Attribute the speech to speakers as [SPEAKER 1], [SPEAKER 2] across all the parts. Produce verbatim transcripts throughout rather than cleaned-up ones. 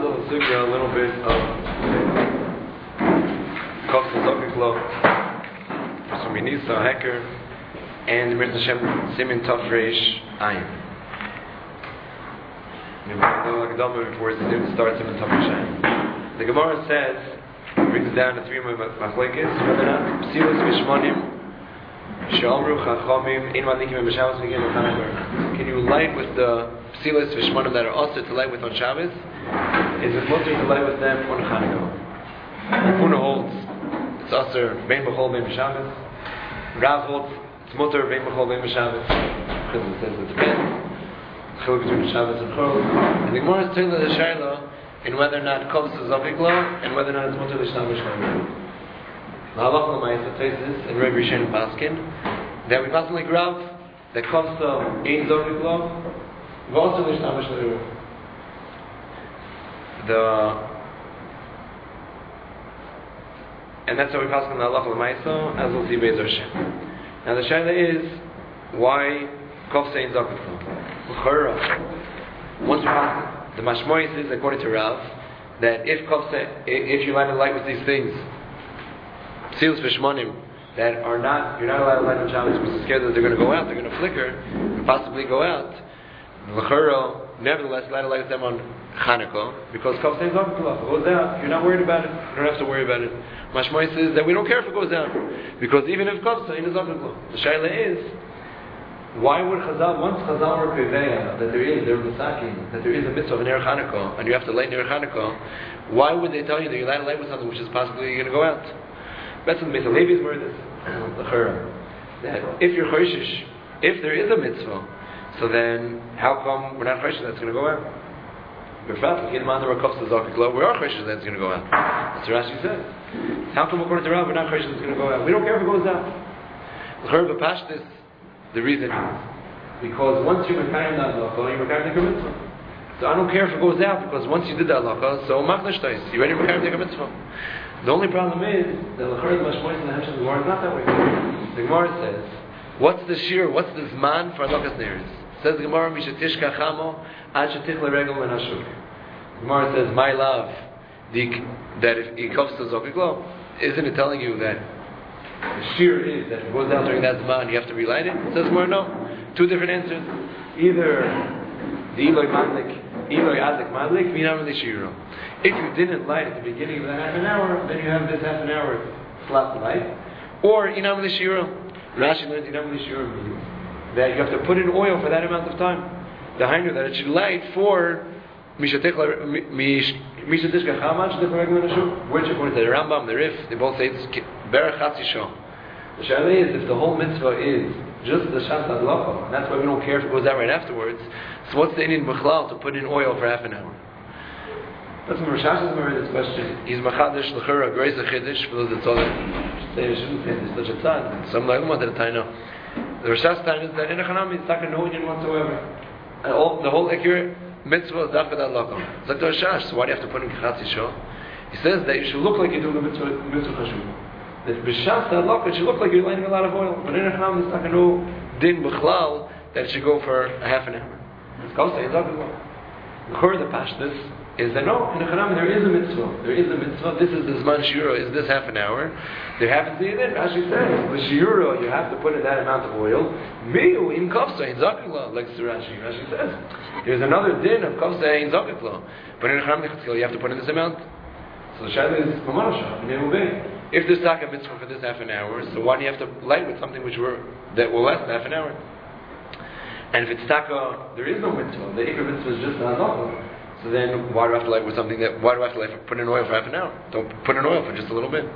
[SPEAKER 1] handle the sugya a little bit of Kofs and Zokiklo, from Yenisa, Hecker, and Mirz Hashem Simin Tov Reish Ayin. Before it starts Simin Tov Reish Ayin. The Gemara says, brings down the three machlekes, whether or not Psilas Vishmonim Shalmru Chachamim In Madlikim and B'Shabbos begin with Hanukkah. Can you light with the Psilas Vishmonim that are also to light with on Shabbos? Is it mutter to light with them on Hanukkah? Puna holds it's also Bein B'Chol Bein B'Shabbos. Rav holds it's mutter Bein B'Chol Bein B'Shabbos because it says it depends. Chiluk between Shabbos and Chol. And the Gemara is telling the Shaila in whether or not Kofs is Zokiklo and whether or not it's mutter L'Shtam B'Shlam. The halacha l'mayis says in Rebbe Rishon Paskin that we pass like Rav that Kofs ain't Zokiklo, v'also L'Shtam B'Shlam. The and that's how we pass on the halacha l'mayis, as we'll see Be'ez Hashem. Now the shaila is why Kofs ain't Zokiklo. Once we pass the mashmois is according to Rav that if Kofs if you light a light with these things. Seals Vishmonim that are not, you're not allowed to light on Shabbos because you're scared that they're going to go out, they're going to flicker, and possibly go out. L'charo, nevertheless, light a light with them on Chanukah because Kofs says, oh, if it goes out, you're not worried about it, you don't have to worry about it. Mashmoy says that we don't care if it goes out because even if Kofs ain't a Zokiklo. The Shaila is, why would Chazal, once Chazal were Peveya, that there is, there is a that there is a mitzvah of Ner Chanukah, and you have to light Ner Chanukah, why would they tell you that you light a light with something which is possibly going to go out? That's what the Beis Halevi's word is. That if you're choishish, if there is a mitzvah, so then how come we're not choishish that's going to go out? We're fat. We are choishish that's going to go out. That's what Rashi says. How come according to Rav we're not choishish that's going to go out? We don't care if it goes out. L'chara the reason is because once you're mekayim that halacha, you're mekayim the mitzvah. So I don't care if it goes out because once you did that halacha, so machnash tais, you're ready to mekayim the mitzvah. The only problem is that the Mashmois and the Hemshel Gemara is not that way. The Gemara says, what's the shir, what's the zman for Alokas Neres? Says the Gemara, Mishatishka Chamo, Ad Shetich Leregel Menashur. The Gemara says, my love, the, that if it comes to Zokiklo, isn't it telling you that the shir is that if it goes out during that zman, you have to relight it? It says Gemara, no. Two different answers. Either the Eloi Madlik, Eloi Adlik Madlik, Minam the Shiro. If you didn't light at the beginning of the half an hour, then you have this half an hour slap light. Or Inam L'Shiro. Rashi learns Inam L'Shiro means that you have to put in oil for that amount of time. The Hainu that it should light for Mishatishka Chamach, which according to the Rambam, the Rif, they both say it's Berach Chatzi Shah. The Shaila is if the whole mitzvah is just the Shas Adlacha, and that's why we don't care if it goes out right afterwards, so what's the Indian B'chlal to put in oil for half an hour? That's when Rosh Hashanah is this question. He's Machadish L'chura, Grace Chiddush, for those that saw that. Say, I shouldn't say this, such a tzad. Some like one that I know. The Rosh Hashanah is that in a Chanami, it's not no union whatsoever. And all, the whole accurate mitzvah is Dafka Dal Lakam. It's like the Rosh Hashanah, so why do you have to put in Kichatzi Shah? He says that you should look like you're doing a mitzvah, mitzvah chashuv. That B'shas Dal Lakam, it should look like you're lighting a lot of oil. But in a Chanami, it's not no din b'chlal that it should go for a half an hour. It's called saying Zakah. The Chur, the Pashtus, is that no, in a Chanami there is a mitzvah. There is a mitzvah. This is the Zman Shiura, is this half an hour. There happens to be it. Rashi says, the Shiura, you have to put in that amount of oil. Miu in Kofsa, in Zakikla, like Rashi. Rashi says, there's another din of Kofsa in Zakikla. But in a Chanami you have to put in this amount. So the Shaila is, if there's taka mitzvah for this half an hour, so why do you have to light with something which were, that will last half an hour? And if it's taka, there is no mitzvah. The ikar mitzvah is just the hazakah. So then, why do I have to light with something that? Why do I have to light, put in oil for half an hour? Don't put in oil for just a little bit.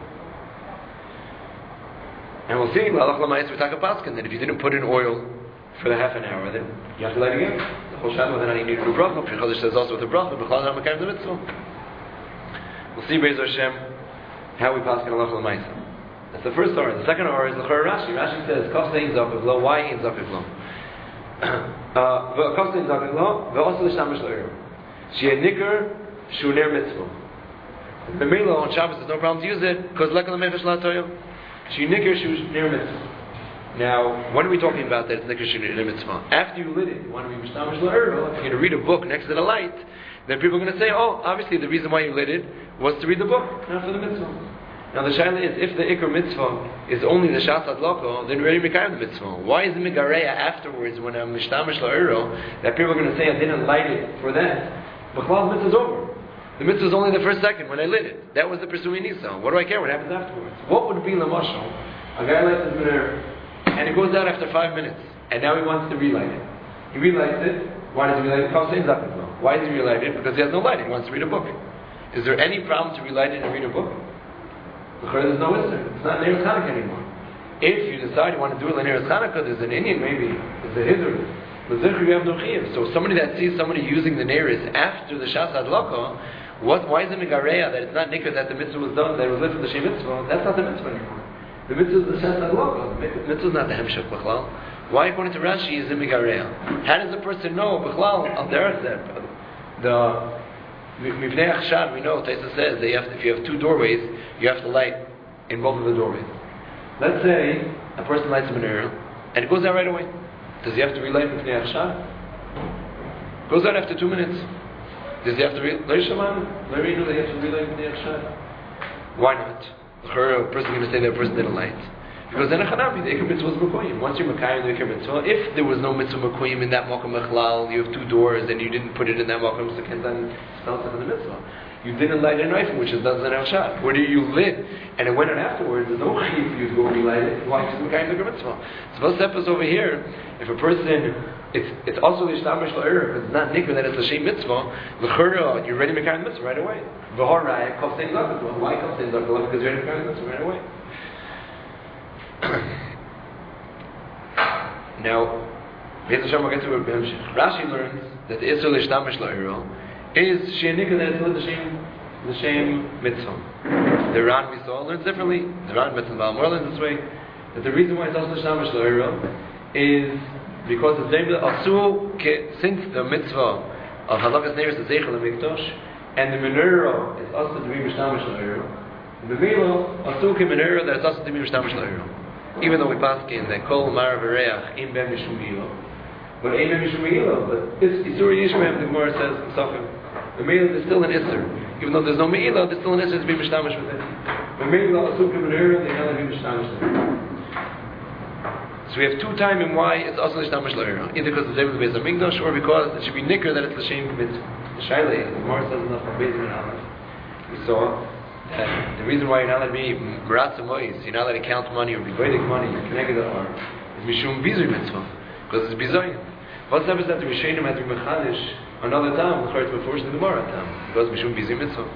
[SPEAKER 1] And we'll see. L'alach l'mayis v'taka paskin that if you didn't put in oil for the half an hour, then you have to light again. The whole shabbos then I need to do bracha. Chodesh says also with the bracha. B'chol not mekayim the mitzvah. We'll see Be'ez Hashem how we paskin l'alach l'mayis. That's the first hour. The second hour is l'chor Rashi. Rashi says kos ein zakiv lo. Why ain't zakiv lo? Kos ein zakiv lo. Ve'osu l'shtamish l'erev. She had nikr shuner mitzvah. The Mela on Shabbos there's no problem to use it because lekal mefesh latoyo. She nikr shuner mitzvah. Now, when are we talking about that? It's nikr shuner mitzvah. After you lit it, you want to be mishtamish la'erva. If you're going to read a book next to the light, then people are going to say, oh, obviously the reason why you lit it was to read the book, not for the mitzvah. Now the shaila is, if the ikar mitzvah is only the shas adloko, then we're already mekayim the mitzvah. Why is the megareya afterwards, when I'm mishtamish la'iro, that people are going to say I didn't light it for that? B'chlal mitzvah is over. The mitzvah is only the first second when I lit it. That was the pursuing nisa. What do I care what happens afterwards? What would be lamashal? A guy lights his menorah, and it goes out after five minutes, and now he wants to relight it. He relights it. Why does he relight it? Why does he relight it? Because he has no light. He wants to read a book. Is there any problem to relight it and read a book? There's no issue. It's not Neiros Chanukah anymore. If you decide you want to do it like Neiros Chanukah, there's an Indian maybe, there's a Hiddur. But Zikr, you have no chiyuv. So somebody that sees somebody using the Neiros after the Shas Adlaka, what? Why is it Megareya that it's not Nikah that the mitzvah was done, that it was lit for the Shem mitzvah? That's not the mitzvah anymore. The mitzvah is the Shas Adlaka. The mitzvah is not the Hemshech B'chlal. Why, according to Rashi, is it Megareya? How does a person know B'chlal al derech the Mivnei Achshad, we know, Taisa says that you have to, if you have two doorways, you have to light in both of the doorways. Let's say a person lights a menorah and it goes out right away. Does he have to relight Mivnei Achshad? Goes out after two minutes. Does he have to relight? Lo Yishaman, Lo Yinu, they have to relight Mivnei Achshad. Why not? A person is going to say that a person didn't light. Because then a chanabi, the ikar mitzvah is mekoyim. Once you're mekayim the ikar mitzvah, if there was no mitzvah mekoyim in that makom mechlal, you have two doors and you didn't put it in that makom, so can then spell it in the mitzvah. You didn't light a knife, which is doesn't have shot. Where you lit and it went out afterwards, there's no chiyuv for you to go relight it. Why? Because mekayim the ikar mitzvah. So the step is over here. If a person, it's it's also l'ishtamish la'ir, it's not nikr that it's l'shem mitzvah. L'chura, you're ready mekayim the mitzvah right away. V'horai kol sein zakah. Why kol sein zakah? Because you're ready mekayim the mitzvah right away. Now, Rashi learns that the Isra L'Shtamish La'iro is She'enika that it's the L'Shem Mitzvah. The Ran we saw learns differently. The Ran Mitzvah Balmor learns this way, that the reason why it's also L'Shtamish La'iro is because the same Asu, since the Mitzvah of Halakas Neiros is Zeichel HaMikdosh, and the Menorah is also to be L'Shtamish La'iro, the Velo Asu Ke Menorah that is also to be L'Shtamish La'iro. Even though we pass in that Kol Mar V'Reach Im Ben Mishum Milo, but Im Ben Mishum Milo, but this Isur Yishmael, the Gemara says in Sofim, the Milo is still an Isur. Even though there's no Milo, there's still an Isur to be Mishtamish with it. The Milo Asuk Menera, they have to be Mishtamish with it. So we have two time in why it's also Mishtamish L'Era. Either because it's able to be a Migdosh, or because it should be Nicker that it's L'Shem Mitzvah. The Shaila, the Gemara says enough from Bezim and Aleph. We saw that the reason why you're not allowed to be Meratza Mois, you're not allowed to count money or be Vedic money, you're connected to our, is Mishum Bizui Mitzvah, because it's Bizoyin. What's up is that the Rishonim had to be Mechadish another time, L'chor it's before the Gemara time, because Mishum Bizui Mitzvah.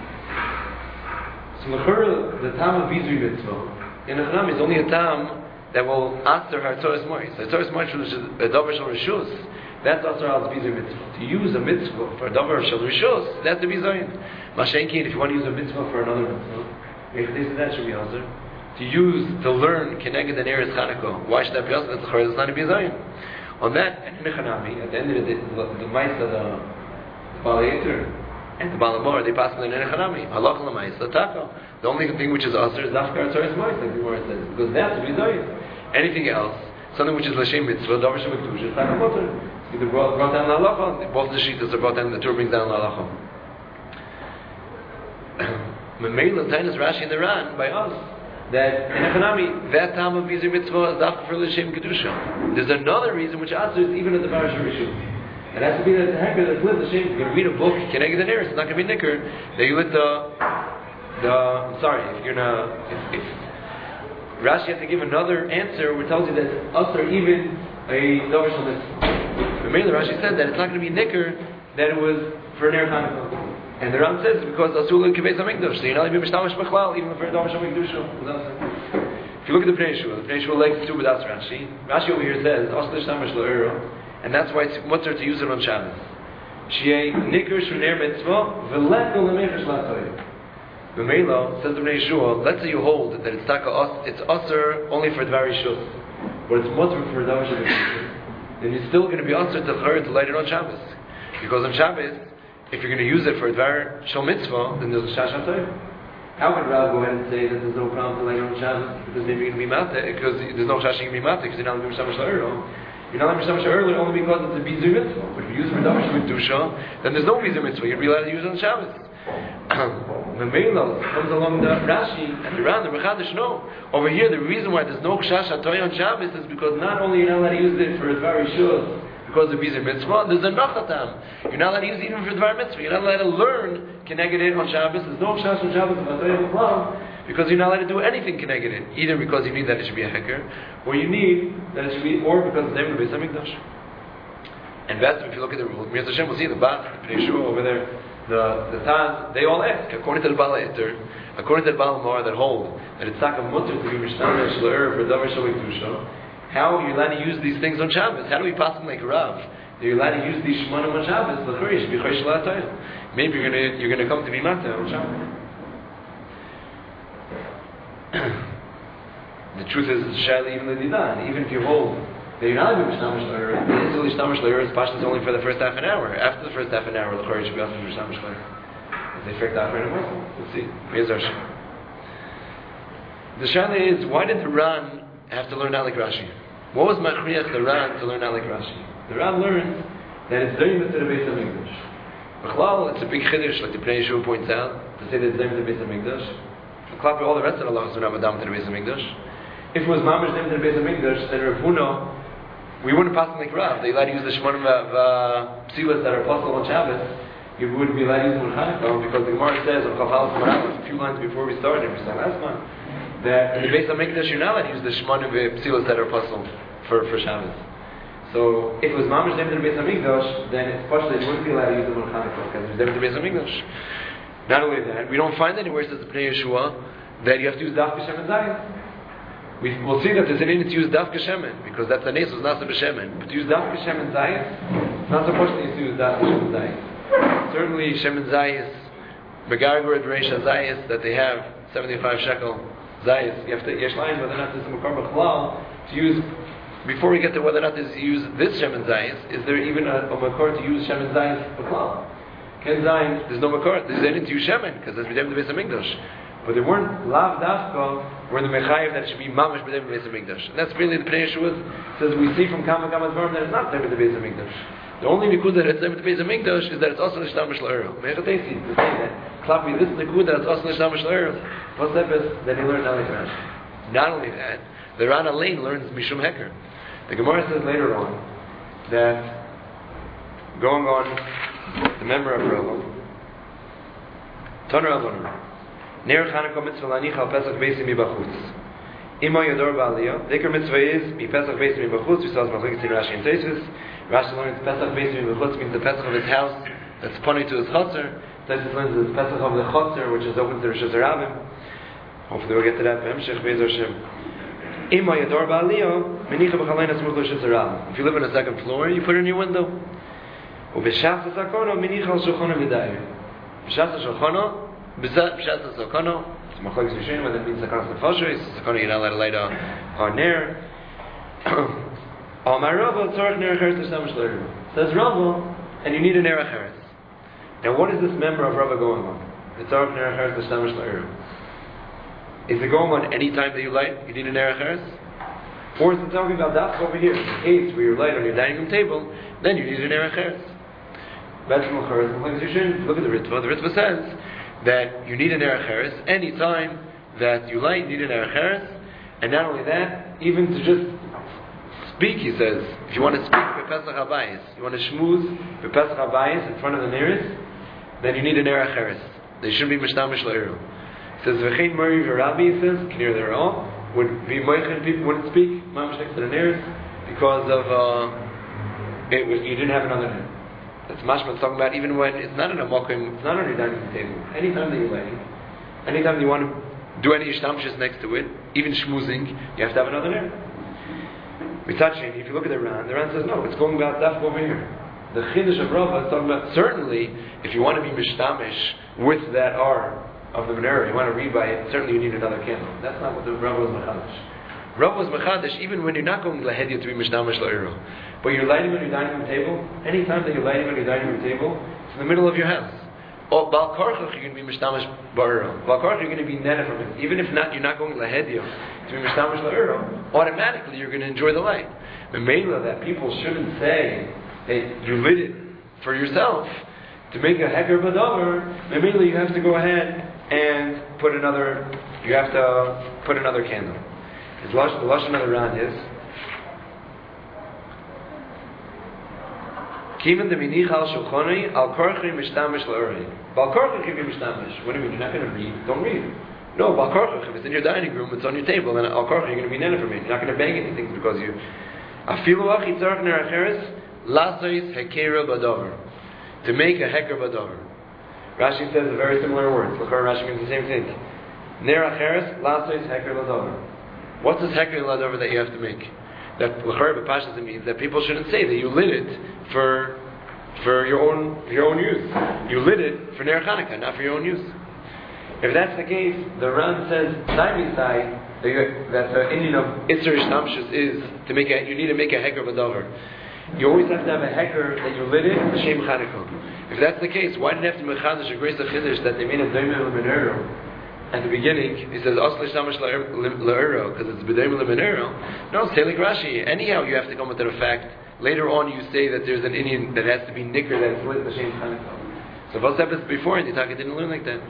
[SPEAKER 1] So L'chor, the time of Bizui Mitzvah, in Echanam is only a time that will answer Hartzoros Mois. Hartzoros Mois, which is a Dover Shal Rishus, that's also as Bizui Mitzvah. To use a mitzvah for a Dover Shal Rishus, that's the Bizoyin. Mashenkin, if you want to use a mitzvah for another mitzvah, if this that should be answered. To use, to learn, Keneged and Eretz Chanukah. Why should that be answered? That's the not a Bizayin. On that, and Mechanabi, at the end of the day, the Maisa, the Balayater, and the Balamor, they pass in the Nechanami. Halach l'Maisa, Taka. The only thing which is answered is Dafkar Tzoros Mois, like the Gemara says. Because that's a Bizayin. Anything else, something which is L'Shem Mitzvah, Dover Shem Mikdush, Taka Motor. Either brought, brought down L'Alacha, both the Shitas are brought down, the Torah brings down L'Alacha. Memela Tainas Rashi and the Ran by us that in Echanami that time of Bizui Mitzvah is after for L'Shem Kedusha. There's another reason which answers even at the Parish of Rishus. It has to be that the hecker that's lit L'Shem. You're going to read a book, Keneged the Neris. It's not going to be Nicker. That you lit the the. I'm sorry if you're gonna if, if Rashi has to give another answer which tells you that us are even a Dover Shal Mitzvah. Memela Rashi said that it's not going to be Nicker that it was for Ner Chanukah. And the Ram says because Asul in Kibbeis HaMikdash, so you're not even Mishtamish B'chlal, even for Dover Shal Mikdush. If you look at the Pnei Yeshua, the Pnei Yeshua likes to do without Rashi. Rashi over here says Asul Mishtamish L'Eiro, and that's why it's mutter to use it on Shabbos. Shei Nikr Sh'ner Mitzvah V'lekel L'Mechash L'Atoy. V'Meilo says the Pnei Yeshua, let's say you hold that it's taka us, it's usher only for Dvar Yishus, but it's mutter for Dover Shal Mikdush. Then you're still going to be usher to her to light it on Shabbos, because on Shabbos, if you're going to use it for Dvar Shal Mitzvah, then there's a Shash HaToy. How could Rav go ahead and say that there's no problem to light on Shabbos because maybe you're going to be Mate, because there's no Shash you're going to be Mate, because you're not going to be Shabbos L'Eiro. You're not allowed to use Mishtamesh early only because it's a Bizu Mitzvah. But if you use it for Davar Shalom Kedusha, then there's no Bizu Mitzvah. You'd be allowed to use it on Shabbos. The Meilah comes along the Rashi and the Ran, the Mechadish, no. Over here, the reason why there's no Kshash HaToy on Shabbos is because not only you're not allowed to use it for Dvar Rishus, because of Bizu Mitzvah, there's a Nachatam. You're not allowed to use it even for Dvar Mitzvah. You're not allowed to learn Keneged on Shabbos. There's no Kshash on Shabbos of HaToy HaKlam, because you're not allowed to do anything Keneged, either because you need that it should be a Heker, or you need that it should be, or because it's named the Beis HaMikdash. And that's, if you look at the rule, Mir Hashem will see the Bat, the Pnei Yeshua over there, the the Taz, they all ask, according to the Baal Eter, according to the Baal Mar that hold that it's Taka Mutter to be Mishnah Shle'er for Davar Shalom Kedusha, how are you allowed to use these things on Shabbos? How do we possibly make Rav? You're allowed to use these Shemanim on Shabbos, l'chari, should be Chosh L'atayim. Maybe you're gonna you're gonna come to be Mata on Shabbos. The truth is, it's Shali even the Nidan, even if you hold that you're not going to be Mishnah Shle'er, the Isil Mishnah Shle'er is Pashtas only for the first half an hour. After the first half an hour, l'chari should be also Mishnah Shle'er. It's a fair time for anyone. Let's see. Here's our Shem. The Shali is, why did the Ran have to learn out like Rashi? What was Machriach the Ran to learn out like Rashi? The Ran learned that it's Zayim to the Beis HaMikdash. B'chlal, it's a big chiddush, like the Pnei Yeshua points out, to say that it's Zayim to the Beis HaMikdash. B'chlal, all the rest of the laws are not Madam to the Beis HaMikdash. If it was Mamash Zayim to the Beis HaMikdash, then Rav Huna, we wouldn't pass them like Rav. They allowed to use the Shemanim Psilas that are possible on Shabbos. You wouldn't be allowed to use them on Hanukkah, because the Gemara says on Chavalas Moralas, a few lines before we started, we said last month, that in the Beis HaMikdash you're not allowed to use the Shemanim Psilas that are possible for, for Shabbos. So if it was Mamash Zayim to the Beis HaMikdash, then it's possible that you wouldn't be allowed to use them on Hanukkah, because it's Zayim to the Beis HaMikdash. Not only that, we don't find anywhere, says the Pnei Yeshua, that you have to use Daf B'Shem and Zayin. We will see that there's an in to use Daf B'Shemen, because that's the Nes was Nasa B'Shemen. But to use Daf B'Shem and Zayin, it's not supposed to use Daf B'Shem and Zayin. Certainly, Shem and Zayis, Begargur Reisha Zayis, that they have seventy-five shekel Zayis. You have to Yesh line whether or not there's a Makar B'Chlal to use. Before we get to whether or not there's to use this Shem and Zayis, is there even a, a Makar to use Shem and Zayis B'Chlal? Ken Zayin, there's no Makar. There's any to use Shemen because that's B'Dem the Beis HaMikdash. But there weren't Lav Dafka were the Mechayev that it should be Mamash B'Dem the Beis HaMikdash. And that's really the Pnei Yeshua says we see from Kama Kama Dvarim that it's not B'Dem the Beis HaMikdash. The only nikud that it's B'Dem the Beis HaMikdash is that it's also Nishtamash L'Erev. Mechatesi to say that Klapi this nikud that it's also Nishtamash L'Erev. What's that? That he learned Nalik Rashi. Not only that, the Ran Alein learns Mishum Heker. The Gemara says later on that going on the member of Rava Taner Avon Ner Chanukah mitzvah lanicha al Pesach beisim mibachutz. Ima yador ba'aliyah. Dikar mitzvah is mi Pesach beisim mibachutz. We saw the machlokes in Rashi and Tosfos. Rashi learns Pesach beisim mibachutz means the Pesach of his house that's pointing to his chotzer. Tosfos learns the Pesach of the chotzer, which is open to Rosh Hashanah. Hopefully we'll get to that. B'hemshech be'ez Hashem. Ima yador ba'aliyah menicha b'chalein asmuch Rosh Hashanah. If you live on a second floor, you put it in your window. Ubeshas hasakono menicha al shulchano v'dayir. B'shas hashulchano. B'shas hasakono. It's machlokes rishonim whether it means sakanas nefashos. Sakono you're not allowed to light on ner. Amar Rava tzarich ner acheres l'shtamash l'erev. Says Rava, and you need a ner acheres. Now what is this member of Rava going on? The tzarich ner acheres l'shtamash l'erev. Is it going on any time that you light? You need a ner acheres? Or is it talking about dafka over here? In the case where you light on your dining room table, then you need a ner acheres. That's machlokes rishonim. Look at the Ritva. The Ritva says that you need an ner acheres any time that you light. You need an ner acheres, and not only that, even to just speak, he says, if you want to speak bepesach habayis, you want to shmooze bepesach habayis in front of the nearest, then you need an ner acheres. They shouldn't be mishtamish l'erev. He says v'chein mari v'rabi, he says clear their all would be moichin, people wouldn't speak mamish next to the nearest because of uh, it was you didn't have another ner. That's mashma talking about even when it's not in a mokim, it's not on your dining room table. Anytime that you're lighting, anytime you want to do any ishtamshis next to it, even shmoozing, you have to have another ner. Mitzachim, if you look at the Ran, the Ran says no, it's going about dafka over here. The chiddush of Rava is talking about certainly if you want to be mishtamish with that R of the menorah, you want to read by it, certainly you need another candle. That's not what the Rava was machadish. Rava was machadish even when you're not going lahedya to be mishtamish la'iro. But you're lighting on your dining room table, anytime that you're lighting on your dining room table, it's in the middle of your house. or Bal Korchach, you're going to be Mishtamash Ba'uro. Bal Korchach, you're going to be nene from it. Even if not, you're not going Lahedya to be Mishtamash La'uro, automatically you're going to enjoy the light. The Mela that people shouldn't say that you lit it for yourself. To make a Heker B'davar, Mela you have to go ahead and put another, you have to put another candle. His lush, the Lashon of the Ran is, Kivan de minich al shulchoni al korchi mishtamish la'uri. Bal korchi can be mishtamish. What do you mean? You're not going to read? Don't read. No, bal korchi, if it's in your dining room, it's on your table, then al korchi, you're going to be nene for me. You're not going to bang anything because you... Afilu achi tzarech ner acheres, lasois hekera b'davar. To make a heker b'davar. Rashi says a very similar words. Look, Rashi means the same thing. Ner acheres, lasois heker b'davar. What's this heker b'davar that you have to make? That l'chor b'pashas it means that people shouldn't say that you lit it for for your own your own use. You lit it for Ner Chanukah, not for your own use. If that's the case, the Ran says that the Indian of Isser Shamshus is to make a, you need to make a heker b'davar. You always have to have a heker that you lit it Shem Chanukah. If that's the case, why did you have to mechadish a grace of chiddush that they made a doimel l'menero? At the beginning, he says, Asli Shamash La'ero, because it's B'dayim L'Menero. No, say like Rashi. Anyhow, you have to come with the fact. Later on, you say that there's an Indian that has to be nicker that's lit L'Shem Chanukah. So what's happened before, and Yitaka didn't learn like that.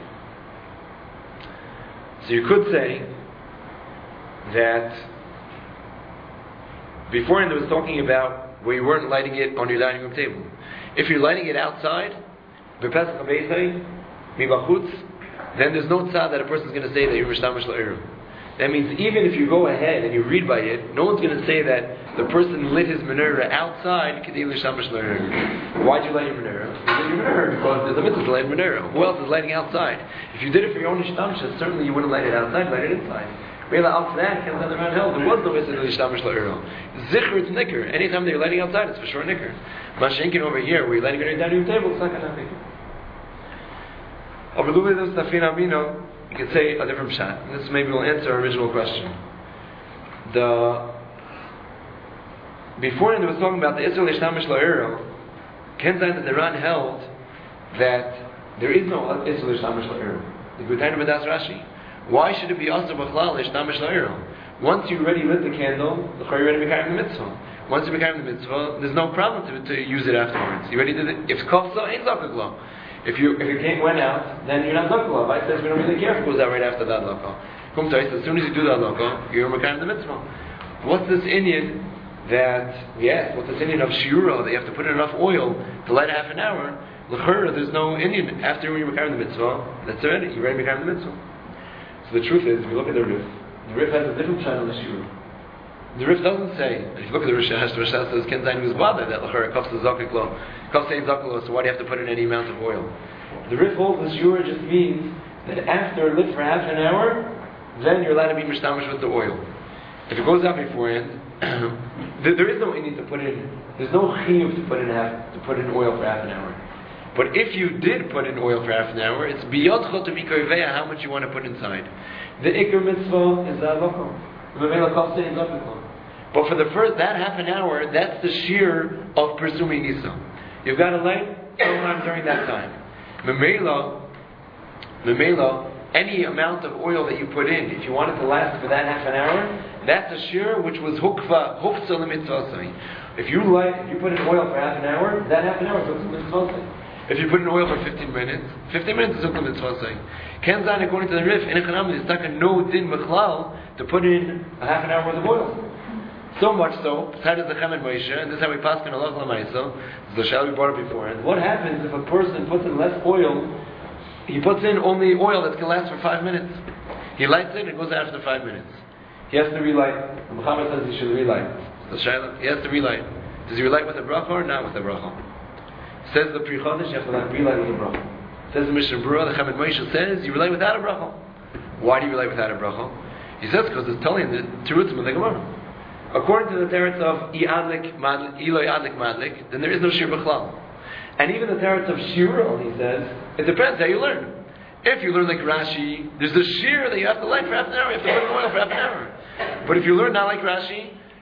[SPEAKER 1] So you could say that beforehand there was talking about where you weren't lighting it on your dining room table. If you're lighting it outside, B'Pesach HaBeisai, Mibachutz, then there's no tzad that a person's going to say that you're mishtamish la'eruv. That means even if you go ahead and you read by it, no one's going to say that the person lit his menorah outside k'dei mishtamish la'eruv. Why'd you light your menorah? You lit your menorah because there's a mitzvah to light a menorah. Who else is lighting outside? If you did it for your own mishtamish, certainly you wouldn't light it outside, light it inside. Mela after that, comes down around hell. There was no mitzvah to mishtamish la'eruv. Zikr, it's nicker. Anytime that you're lighting outside, it's for sure nicker. Mashenkin over here, where you're lighting it on your dining room table, it's not going to happen. You could say a different pshat. And this maybe will answer our original question. The beforehand it was talking about the Israel Ishtamish La'ero. Ken that the Ran held that there is no Israel Ishtamish La'ero. The Gutayin B'das Rashi. Why should it be Asr B'chlal Ishtamish La'ero? Once you already lit the candle, the Chayr already became the mitzvah. Once you became the mitzvah, there's no problem to, to use it afterwards. You already did it. If Kofsa ain't Zakaglo. If you if your cake went out, then you're not local. Vice says we don't really care if it goes out right after that local. As soon as you do that local, you're makayim the mitzvah. What's this Indian that yes? What's this Indian of shiura that you have to put in enough oil to light half an hour? L'chura, there's no Indian after you're makayim the mitzvah. That's already you're ready makayim the mitzvah. So the truth is, if you look at the Rif, the Rif has a different channel than shiura. The Rif doesn't say. If you look at the Rish Hash, the Rish Hash says Ken Zayin was bothered that l'chura kafs the zakiklo. So why do you have to put in any amount of oil? The Rif holds the shiur just means that after lit for half an hour, then you're allowed to be mishtamish with the oil. If it goes out beforehand, there is no need to put in. There's no chiyuv to put in half to put in oil for half an hour. But if you did put in oil for half an hour, it's biyotcho to mikoveya how much you want to put inside. The ikar mitzvah is the but for the first that half an hour, that's the shear of presuming Nisa. You've got to light sometime during that time. Memela, Memela, any amount of oil that you put in, if you want it to last for that half an hour, that's a shear which was hukva, hukza l'mitzvah. If you light, if you put in oil for half an hour, that half an hour is hukza l'mitzvah. If you put in oil for fifteen minutes, fifteen minutes is hukza l'mitzvah. Kenzan, according to the Rif, in Echanam, is stuck a no din mechlal to put in a half an hour worth of oil. So much so, besides the Chem and Moshe, and this is how we pass in Allah L'Maisa, the shall we brought it before. And what happens if a person puts in less oil? He puts in only oil that's going to last for five minutes. He lights it, and it goes out after five minutes. He has to relight. Muhammad says he should relight. So he has to relight. Does he relight with a bracha or not with a bracha? Says the Pri Chodesh, you have to relight with a bracha. Says the Mishnah Berurah, the Chem and Moshe says, you relight without a bracha. Why do you relight without a bracha? He says because it's telling the Terutzim of the Gemara. According to the teretz of Iadlik Madlik, Eloi Adlik Madlik, then there is no Shir B'chlal. And even the teretz of Shirul, he says, it depends how you learn. If you learn like Rashi, there's a Shir that you have to light for half an hour, you have to put in oil for half an hour. But if you learn not like Rashi,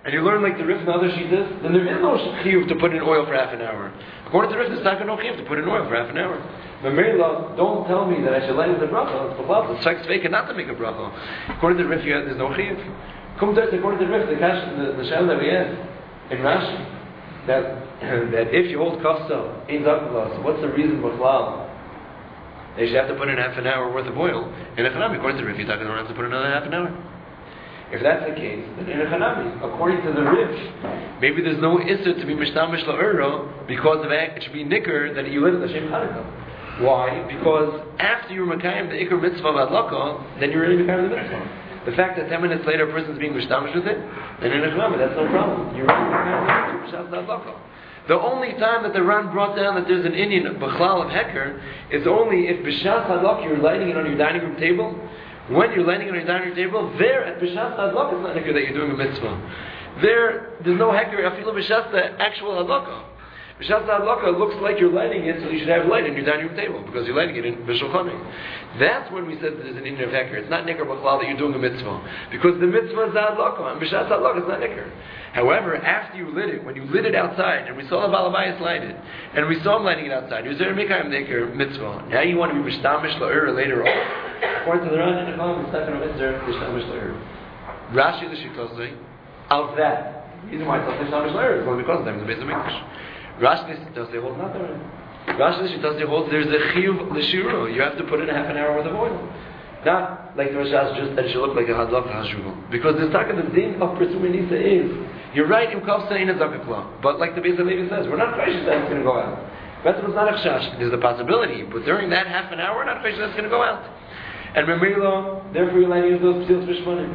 [SPEAKER 1] and you learn like the Rif and other Shitas, then there is no chiyuv to put in oil for half an hour. According to the Rif, there's not no chiyuv to put in oil for half an hour. But Merila, don't tell me that I should light with the bracha. It's b'chlal. It's strikes fake not to make a bracha. According to the Rif, there's no chiyuv. Come to according to the Rif, the kash, the, the shal that we had in Rashi, that that if you hold kafsa in zaklah, so what's the reason b'chlal? They should have to put in half an hour worth of oil. In a chanami, according to the Rif, you're talking don't have to put another half an hour. If that's the case, then in a chanami, according to the Rif, maybe there's no issur to be mishtamish la'ura because of it should be nicker that you live at the Shem Chanukah. Why? Because after you're Makayim the Iker mitzvah of Adlaka, then you're really Makayim the mitzvah. The fact that ten minutes later a person's being mishtamish with it, then in a chanami, that's no problem. You're really Makayim the mitzvah of Adlaka. The only time that the Ran brought down that there's an Indian b'chlal of heker is only if b'shas hadlak you're lighting it on your dining room table. When you're lighting it on your dining room table, there at b'shas hadlak it's not heker that you're doing a mitzvah. There, there's no heker afilu b'shas the actual hadlaka. B'shas hadlaka looks like you're lighting it, so you should have light on your dining room table because you're lighting it in b'shulchanim. That's when we said that there's an Indian of heker. It's not nicker b'chlal that you're doing a mitzvah because the mitzvah is hadlaka and b'shas hadlaka is not nicker. However, after you lit it, when you lit it outside, and we saw the Balabayas light it, and we saw him lighting it outside, he was there to make him Neker mitzvah. Now you want to be Mishtamish La'ur later on. According to the Ran in the Chol, it's not going to mitzvah Mishtamish La'ur. Rashi L'Shitosei, of that. The reason why it's not Mishtamish La'ur is only because of them, it's the base of Mikdash. Rashi L'Shitosei holds not there. Rashi L'Shitosei holds there's a Chiyuv L'Shiro. You have to put in a half an hour worth of oil. Not like the Rashas, just that it should look like a Hadlak Hashuvah. Because the talk of the din of Presumei Nisa is, you're right, in Kaf saying a Zakakla. But like the Beis Halevi says, we're not gracious that it's going to go out. That's what's not a Chash. There's a possibility, but during that half an hour, we're not gracious that's going to go out. And Memelo, therefore you're letting use those Psil Fishmanim.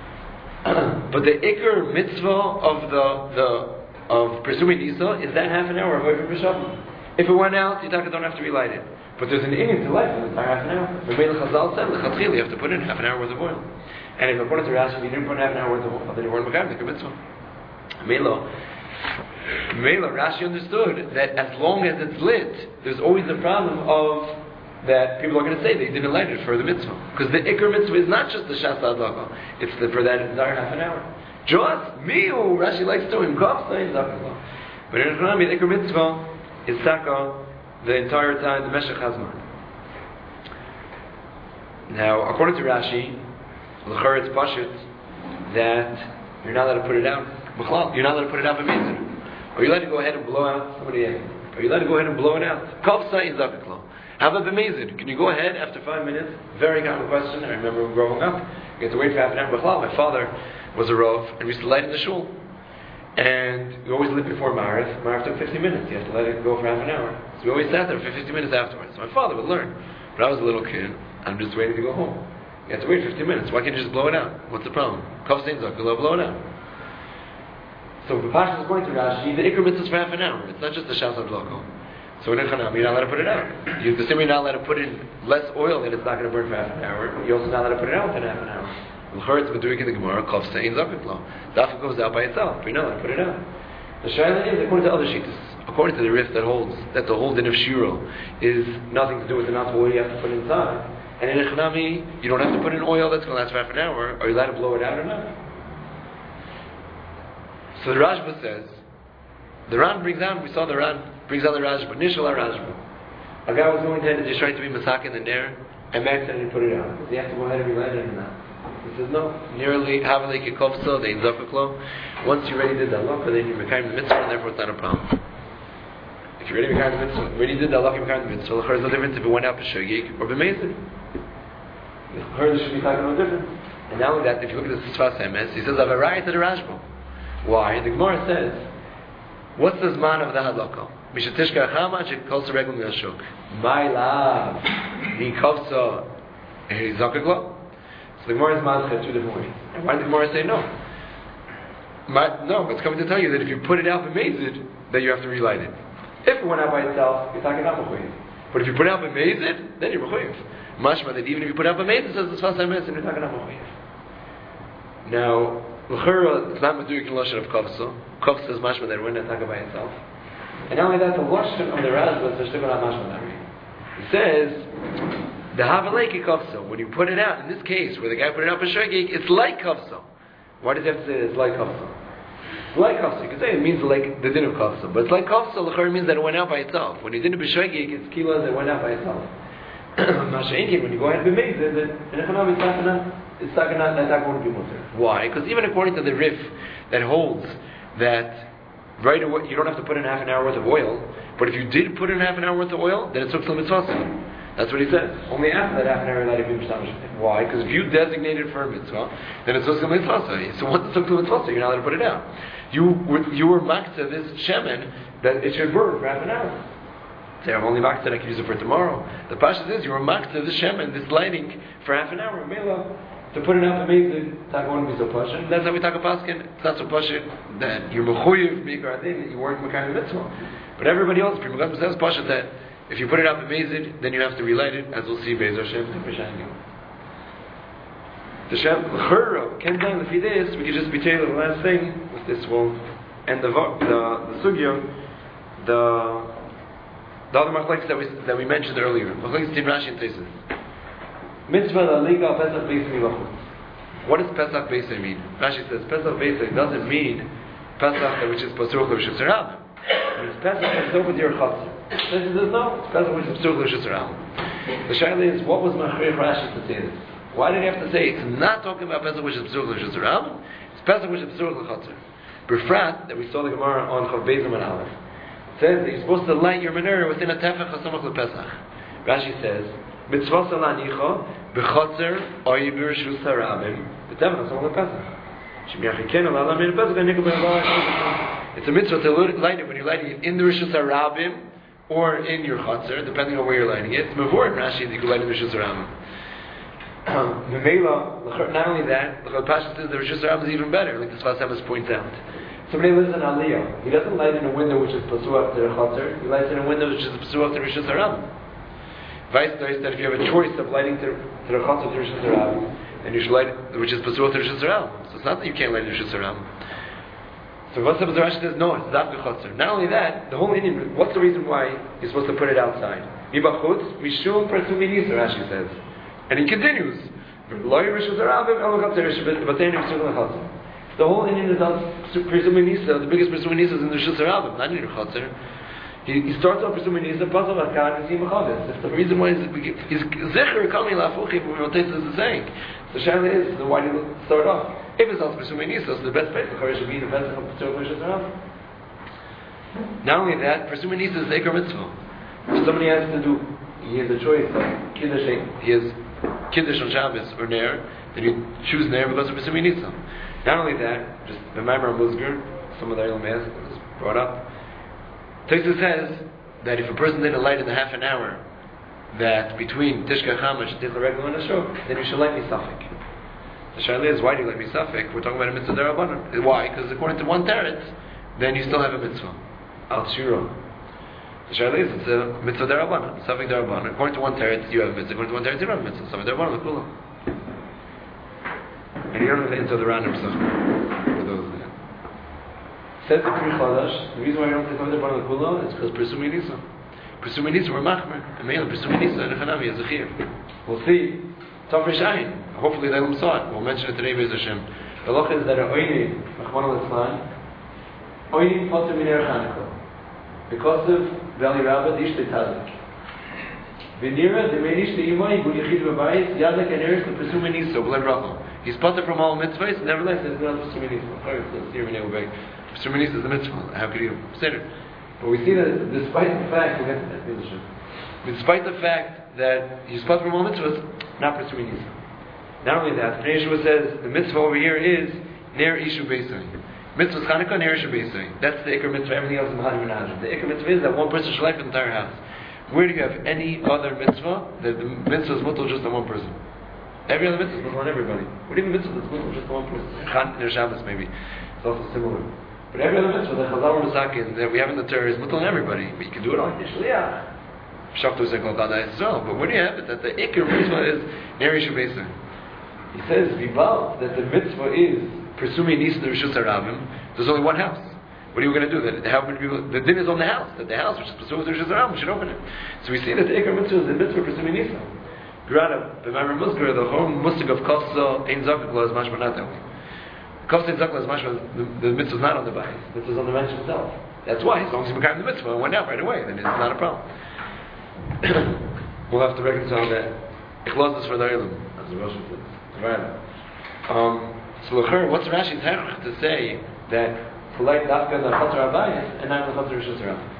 [SPEAKER 1] But the Iker mitzvah of the, the of Presumei Nisa is that half an hour away from B'Shavim. If it went out, you don't have to relight it. But there's an Indian to light for the entire half an hour. Memelo Chazal said, L'chatchil, you have to put in half an hour worth of oil. And if according to Rashi, you didn't put in half an hour worth of oil, then you weren't Mekayim the mitzvah. Melo, Melo, Rashi understood that as long as it's lit, there's always the problem of that people are going to say they didn't light it for the mitzvah. Because the Iker mitzvah is not just the Shas Adlaka, it's the, for that entire half an hour. Just me who Rashi likes to him, but in Economy, the Iker mitzvah is Taka the entire time, the Meshech Hazman. Now, according to Rashi, L'char it's Pashut that you're not allowed to put it out. You're not allowed to put it out b'mezid. Or you're allowed to go ahead and blow out somebody else. Or you're allowed to go ahead and blow it out. Kafsa is zakaklo. How about b'mezid? Can you go ahead after five minutes? Very common question. I remember growing up. You had to wait for half an hour. B'chlal, my father was a rov, and we used to light in the shul. And we always lit before Ma'ariv. Ma'ariv took fifty minutes. You have to let it go for half an hour. So we always sat there for fifty minutes afterwards. So my father would learn. But I was a little kid. I'm just waiting to go home. You have to wait fifty minutes. Why can't you just blow it out? What's the problem? Kafsa is zakaklo, blow it out. So the Pasha is going to Rashi, the Iker mitzvah is for half an hour. It's not just the Shas Adlaka. So in Echanam, you're not allowed to put it out. You, the same way you're not allowed to put in less oil that it's not going to burn for half an hour. You're also not allowed to put it out for half an hour. L'char it's been doing in the Gemara, Kaf Sein Zakaklo. The Afik goes out by itself, but you're not allowed to put it out. The Shaila is according to other Shittas. According to the Rif that holds that the whole din of Shiro is nothing to do with the amount of oil you have to put inside. And in Echanami, you don't have to put in oil that's going to last for half an hour. Are you allowed to blow it out or not? So the Rashba says, the Ran brings out, we saw the Ran brings out the Rashba, Nishal Rashba. A guy was going to just trying to be Masak in the Nair, and Max said he put it out. Does he have to go ahead and relight it or not? He says, no. Nearly, Havalek Yekovso, the Inzakaklo. Once you already did the halakha, then you're Mekayim the mitzvah, and therefore it's not a problem. If you already Mekayim the mitzvah, already did the halakha, you're Mekayim the mitzvah, there's no difference if it went out B'Shogig or B'Mezid. There should be talking no difference. And not only that, if you look at the Sifas Emes, he says, I have a right to the Rashba. Why? The Gemara says, what's the Zman of the Hadlaka? Mishatishka Chama, Shekolsa Regel Miyashuk. My love, Mikovsa, Zakakla. So the Gemara's Zman said two different ways. And why did the Gemara say no? My, no, it's coming to tell you that if you put it out b'mezid, then you have to relight it. If it went out by itself, you're talking about b'chuyev. But if you put it out b'mezid, then you're b'chuyev. Mashma that even if you put it out b'mezid, it says the Sfas HaMes, and you're talking about b'chuyev. Now, L'chara, it's not Medurik in Lashon of Kavsa. Kavsa is mashma that we're not talking about itself. And not only that, the Lashon of the Razba is not mashma that way. It says, the Havaleki Kavsa, when you put it out, in this case, where the guy put it out for Shogig, it's like Kavsa. Why does he have to say it's like Kavsa? like kafsa. You could say it means like the din of kafsa, but it's like kafsa. L'chor means that it went out by itself. When you did a b'shogeg, it's kilos that went out by itself. Masha'inkin, when you go ahead and b'meiz, then in economy it's not gonna, it's not gonna, that's not going to be mutter. Why? Because even according to the Rif that holds that right away you don't have to put in half an hour worth of oil, but if you did put in half an hour worth of oil, then it took some mitzvah. That's what he says. Only after that half an hour you let it be mishtamesh. Why? Because if you designated for a mitzvah, then it's took some mitzvah. So once it's took some mitzvah, you're not allowed to put it out. You you were makta this shemen that it should burn for half an hour. Say I'm only makta, I can use it for tomorrow. The pashas is you were makta this shemen, this lighting for half an hour. Mela, to put it out amazing, it's not going to be so pashin. That's how we talk about paskin. It's not so pashin that you're mechuyev mikar thing that you weren't makar mitzvah. But everybody else, Pri Megadim says pashin that if you put it out amazing, then you have to relight it, as we'll see Be'ez Hashem. The Shem l'chura ken down the this. We could just be tailored the last thing with this one and the the the sugya, the the other machlekes that we that we mentioned earlier. Machlekes Tin Rashi and Tesis. Mitzvah la'liga Pesach Beis Milachut. What does Pesach Beis mean? Rashi says Pesach Beis doesn't mean Pesach which is Pasur L'Rishus Harabim. It means Pesach which is over your chatzor. Rashi says no, it's Pesach which is Pasur L'Rishus Harabim. The shaila is, what was Machrich Rashi to say this? Why did he have to say it's not talking about Pesach which is Pesach L'Rishus Harabim? It's Pesach which is Pesach L'Chatzor. Befrat, that we saw the Gemara on Chav Beis and Aleph, says that you're supposed to light your menorah within a tefach hasamach lePesach. Rashi says, Mitzvah salanicha b'chatzor oy b'rishus harabim b'tefach hasamach lePesach. Shemiachikenu la'alam min Pesach and nikah. It's a mitzvah to light it when you're lighting it in the rishus harabim or in your chatzor, depending on where you're lighting it. It's mavor in Rashi that you can light in the rishus harabim. Not only that, the Pasha says the Rishus Harabim is even better, like the Sfas Emes points out. Somebody lives in Aliyah. He doesn't light in a window which is Pasuach to the Chatzor. He lights in a window which is Pasuach to the Rishus Harabim. Vice versa, that if you have a choice of lighting to, to the Chatzor to the Rishus Harabim, then you should light which is Pasuach to the Rishus Harabim. So it's not that you can't light in the Rishus Harabim. So Sfas Emes Rashi says no, it's Zav Chatzor. Not only that, the whole Indian. What's the reason why you're supposed to put it outside? Mibachutz Mishum Persumi Nisa, Rashi says. And he continues. The whole Indian is on presuming Nisa, the biggest presuming Nisa is in the Rishus Harabim, not in the Chatzor. He, he starts off presuming Nisa, Pasal Akad, and Simachadis. That's the reason why he's Zecher coming Lafuchi, but Rotes is saying. So Shaila is, so why did he start off? If it's also presuming Nisa, so the best place for should be the best of the Rishus Harabim. Not only that, presuming Nisa is Eker Mitzvah. If somebody has to do, he has a choice of Kiddush, he has Kiddush on Shabbos or Ner, then you choose Ner because of Pesumei Nisa. Not only that, just the Maimar Musgar, some of the Eilam has was brought up. Tosfos says that if a person did a light in the half an hour that between Tishka Chamash and Tichla Regel and Ashok, then you should light me Safek. The Shaila is, why do you light me Safek? We're talking about a mitzvah derabanan. Why? Because according to one teretz, then you still have a mitzvah. Al Shiro. The Shaila is, it's a mitzvah derabanan, Safek derabanan. According to one teretz, you have a mitzvah. According to one teretz, you don't have a mitzvah. Safek derabanan, l'kula. And you don't have the into the random stuff for those there. Says the Pri Chadash, the reason why you don't say Safek derabanan, l'kula is because Presumei Nisa. Presumei Nisa were machmer. And Meila, Presumei Nisa, and Echanami, is a chiyuv. We'll see. Tafresh Ayin. Hopefully they don't saw it. We'll mention it today, Be'ez Hashem. The loch is that a oini, Rachmana litzlan, oini potter min er Chanukah. Because of Valley Rabbah, Dish Tazik. Venira, the Menish, the Imai, Gul Yechid Babayis, Yadak and Eris, the Presumei Nisa, Bled Rachel. He's potter from all mitzvahs, nevertheless, it's not Presumei Nisa. Let's see Renei Ubay. Presumei Nisa is the mitzvah. How could you say it? But we see that despite the fact, we'll get to that, despite the fact that he's potter from all mitzvahs, not Presumei Nisa. Not only that, Pnei Yeshua says the mitzvah over here is Ner Ishu Beisai. Mitzvah Chanukah, Ner Ishu Beisai. That's the Iker mitzvah. Everything else is Mahadim and Hajim. The Iker mitzvah is that one person should light the entire house. Where do you have any other mitzvah that the mitzvah is mutal just on one person? Every other mitzvah is mutal on everybody. What even mitzvah is mutal just on one person? Chan Ner Shabbos maybe. It's also similar. But every other mitzvah, the Chazal Masakin that we have in the Torah is mutal on everybody. But you can do it on the Shliach. Shaftu Zekol Kadai as well. But where do you have it? That the Iker mitzvah is Ner Ishu Beisai. He says, Vival, that the mitzvah is Presumei Nisa the Rishus Harabim. There's only one house. What are you going to do? That how many people? The din is on the house. That the house, which is Presumei the Rishus Harabim, should open it. So we see that the Iker mitzvah is the mitzvah Presumei Nisa. Grada, the Maimar Musgar, the whole mustig of Kosa Ein Zakuk is mashma not that way. Kosei Zakla is mashma, the, the mitzvah is not on the bayis. The mitzvah is on the mensch himself. That's why, as long as you become the mitzvah and went out right away, then it's not a problem. We'll have to reconcile that. Ichlos is for the Eilim, as the Rosh says. Right. Um, so, l'cher, what's Rashi's hech to say that to light dafka in the chatzar habayis and not in the chatzar rishus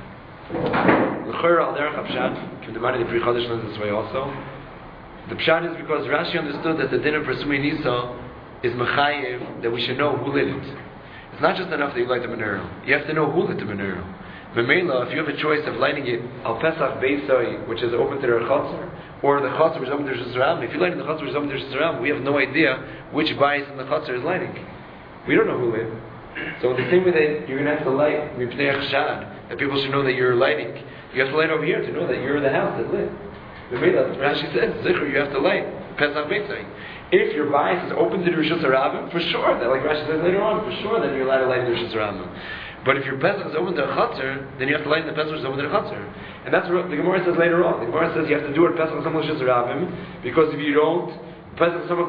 [SPEAKER 1] harabim? L'cher al derech hapshat, kim demani the Pri Chodesh learns this way also. The pshat is because Rashi understood that the din of Presumei Nisa is mechayev, that we should know who lit it. It's not just enough that you light the menorah. You have to know who lit the menorah. Memela, if you have a choice of lighting it al Pesach Beisai, which is open to the chatzar, or the chatzar which is open to the rishus harabim, if you light in the chatzar which is open to the rishus harabim, we have no idea which bayis in the chatzar is lighting. We don't know who lit. So in the same way that you're going to have to light mipnei chashad, that people should know that you're lighting, you have to light over here to know that you're the house that lit. Memela, Rashi says, Zikr, you have to light Pesach Beisai. If your bias is open to the rishus harabim, for sure, that like Rashi says later on, for sure that you're allowed to light in the rishus harabim. But if your Pesach is open to a chatzar, then you have to light in the Pesach which is open to the chatzar. And that's what the Gemara says later on. The Gemara says you have to do it Pesach Samach Rishus Harabim, because if you don't, Pesach Samach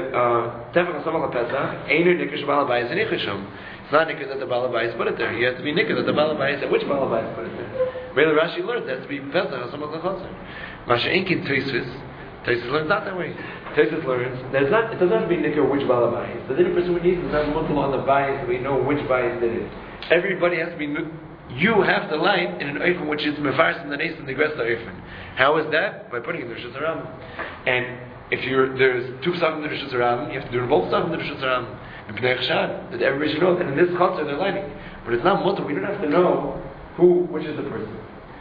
[SPEAKER 1] Tefach Samach Pesach, Einu Nikish Balabayis and Nichisham. It's not Nikish that the Balabayis put it there. You have to be Nikish that the Balabayis, at which Balabayis put it there. Really, Rashi learned that to be Pesach Samach Chatzar. Masha Enkin Tosfos, Tosfos learns not that way. Tosfos learns that it's not, it doesn't have to be Nikish which Balabayis. The different person we need is not multiple on the bias, so we know which bias did it. Everybody has to be. You have to light in an oifen which is mefarsim the nes and the gresta oifen. How is that? By putting it in the rishus harabim. And if you're there's two stuff in the rishus harabim, you have to do both stuff in the rishus harabim. And pnei chashad, that everybody should know that in this chatzar they're lighting. But it's not mutter. We don't have to know who, which is the person.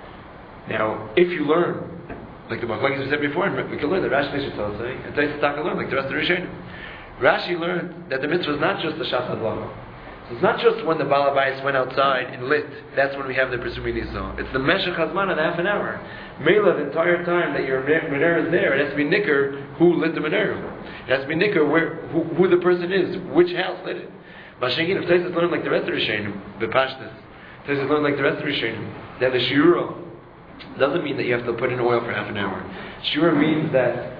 [SPEAKER 1] Now, if you learn, like the like we said before, we can learn that Rashi should tell us, and Tosfos Taka learn like the rest of the Rishonim. Rashi learned that the mitzvah is not just the shas hadlaka. It's not just when the Balabais went outside and lit, that's when we have the Presumei Nisa. It's the Meshech Hazman of half an hour. Mela, the entire time that your menorah is there, it has to be nicker who lit the menorah. It has to be nicker where, who, who the person is, which house lit it. Mashagin, if Tosfos learned like the rest of the Rishonim, the Pashtas, Tosfos learned like the rest of the Rishonim, that the Shiura doesn't mean that you have to put in oil for half an hour. Shiura means that,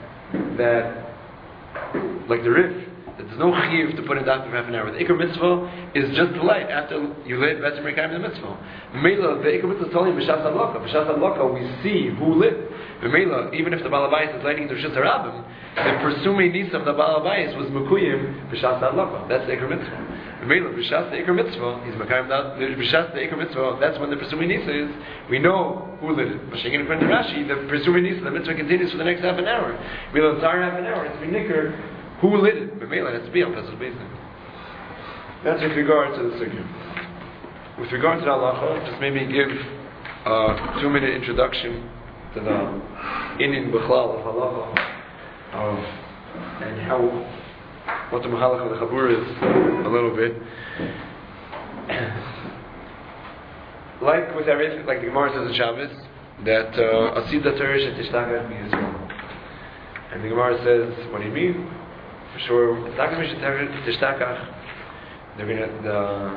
[SPEAKER 1] that like the Rif, there's no chiyuv to put in daf for half an hour. The ikar mitzvah is just to light after you lit betzim rekayim the mitzvah. Mela, the ikar mitzvah is telling b'shas hadlaka. B'shas hadlaka, we see who lit. Mela, even if the balabais is lighting the rishus harabim, the Presumei Nisa of the balabais was mekuyim b'shas hadlaka. That's the ikar mitzvah. Mela, b'shas the ikar mitzvah, he's mekayim that. B'shas the ikar mitzvah, that's when the Presumei Nisa is. We know who lit it. But Shegin according to Rashi, the Presumei Nisa, the mitzvah continues for the next half an hour. Mela, the entire half an hour, it's been nicker. Who lit it? B'meila, it has to be on Pesach Beisai. That's with regard to the sugya. With regard to the halacha, just maybe give a two-minute introduction to the Indian Bichlal of halacha, of and how what the mahalach of the Chabur is a little bit. Like with everything, like the Gemara says in Shabbos, that Asida Terish and Tishtaka be Yisrael. And the Gemara says, what do you mean? For sure, it's not going to be Tishtaka. They're going to, the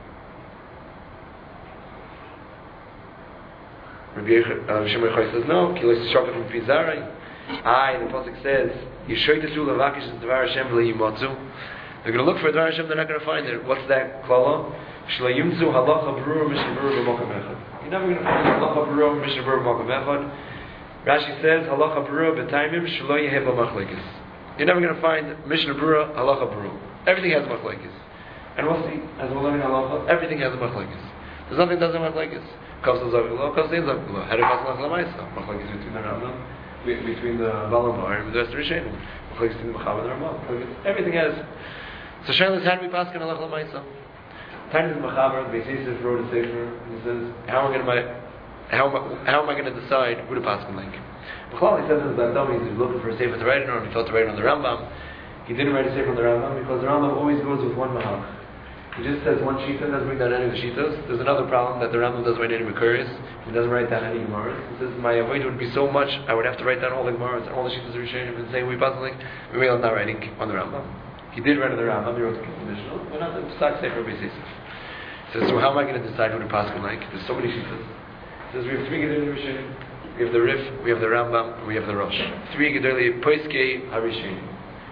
[SPEAKER 1] Rabbi Shimon Yochai says, no, Kilo Yisrael from Pizarei. I, the Pasuk says, Yishoytetu Lavakish is Dvar Hashem V'Yimotzu. They're going to look for Dvar Hashem, they're not going to find it. What's that klala? Shlayimtzu halacha brura mishnah brura b'mokum echad. You're never going to find halacha brura mishnah brura b'mokum echad. Rashi says halacha brura b'taimim shlo yehev l'machlekes. You're never going to find mishnah brura halacha brura. Everything has machlekes, and we'll see as we're learning halacha. Everything has a machlekes. There's nothing that doesn't have machlekes. Kavsa zakula, kavsa zakula. How do you pass machlekes? Machlekes between the Rambam, between the Balamar and the rest of the Rishonim. Machlekes between the Mechaber and the Rambam. Everything has. So Shaila is how do we pass halacha l'maisa? Time is Mechaber, the Beis Yosef wrote a sefer, and he says, how am I going to, how, how am I going to decide who to pass like? B'chlal, he says in his Dami, he's looking for a sefer to write it on, he felt to write it on the Rambam. He didn't write a sefer on the Rambam because the Rambam always goes with one Mahalach. He just says one Shita, doesn't bring down any of the Shitas. There's another problem that the Rambam doesn't write any Mekuris. He doesn't write down any Gemaras. He says, my avoid would be so much, I would have to write down all the Gemaras and all the Shitas of Rishonim and say, we pass like, maybe I'm not writing on the Rambam. He did write on the Rambam, he wrote the conditional, but not the Psak Sefer Beis Yosef. He says, so how am I going to decide who to pass like? There's so many Shitas. He says, we have three Gedolei Rishonim. We have the Rif, we have the Rambam, and we have the Rosh. Three Gedolei Poiskei HaRishonim.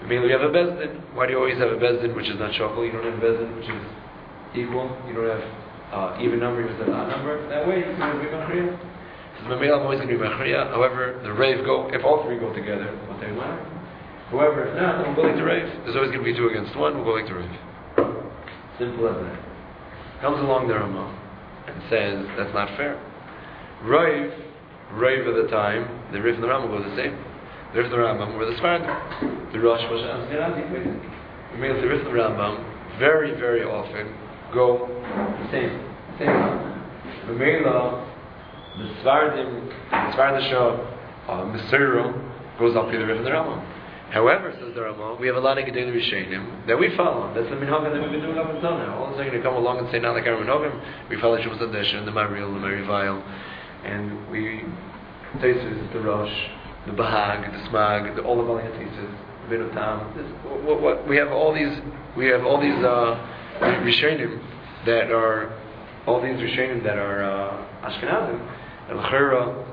[SPEAKER 1] I mean, we have a bezdin. Why do you always have a bezdin which is not shakal? You don't have a bezdin which is equal. You don't have uh, even number, you just have odd number. That way, you're going to be machriya. So Mamela, I'm always going to be machriya. However, the rave go, if all three go together, what they want. However, if not, then we'll go like to rave. There's always going to be two against one, we'll go like to rave. Simple as that. Comes along the Ramah and says, that's not fair. Rave, rave at the time, the Rif and the Rambam were the same. The Rif and the Rambam were the Sfardim. The Rosh was Ashkenazi, basically. The Rif and the Rambam very, very often go the same. Same. The Mela, the Svardim, the Svardisha, uh, Mesira goes up to the Rif and the Rambam. However, says the Rambam, we have a lot of Gedei Rishonim that we follow. That's the minhag that we've been doing up until now. All of a sudden, going to come along and say, not like our minhagim. We follow Shuvas Hadesha and the Maril, the Merivile, and we Taisus, the Rosh, the Bahag, the Smag, the, all the Bali Hatisis, the Binotam. What, what we have all these, we have all these uh, Rishonim that are all these Rishonim that are uh, Ashkenazim, El Chira.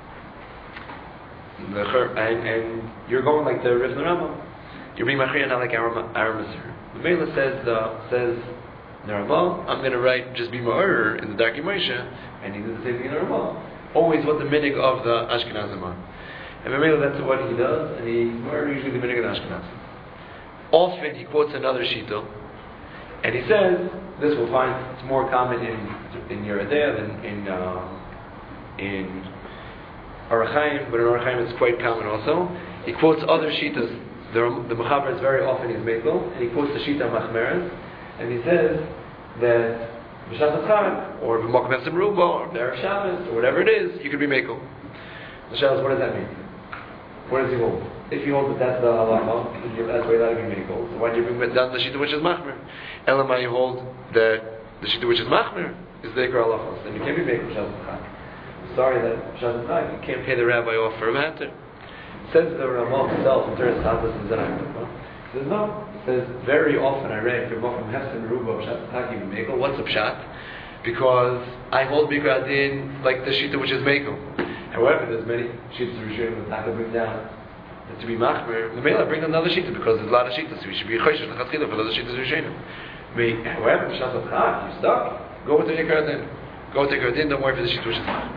[SPEAKER 1] The and, and you're going like the Rif and the Rambam. You're being machriya not like our our Masir. The Mela says uh, says the Rambam, I'm going to write just be ma'or in the Darkei Moshe, and he did the same thing in the Rambam. Always what the minig of the Ashkenazim are. And the Mela, that's what he does, and he ma'or usually the minig of the Ashkenazim. Often he quotes another shita, and he says this we'll find it's more common in in Yeridea than in uh, in Orach Chaim, but in Orach Chaim it's quite common also. He quotes other shitas. The, the Mechaber is very often he's mekel, and he quotes the shita Machmeres, and he says that B'Shas Chag, or B'Mokum Esim Ruba, or B'Erev Shabbos, or whatever it is, you could be mekel. The Shabbos, what does that mean? What does he hold? If he holds that that's the halacha, that's why you allowed to be mekel. So why do you bring down the shita which is Machmer? Elamai you hold that the shita which is Machmer is the Ikra halachos, then you can't be mekel B'Shas Chag. Sorry that B'Shas Chag, you can't pay the rabbi off for a matter. Says the Ramah himself in Teres Tavis and Zerach. He says no. He says very often I read Mokum Hefsen Ruba B'Shas Chag even Mekel. What's a pshat? Because I hold Bikra Adin like the shita which is Mekel. However, there's many shitas of Rishonim that I can bring down to be Machmer. The Mela bring another shita because there's a lot of shitas. So we should be Choshesh L'Chatchila for other shitas of Rishonim. However, B'Shas Chag, you stuck. Go with the Bikra Adin. Go with the Bikra Adin. Don't worry for the shita which is Machmer.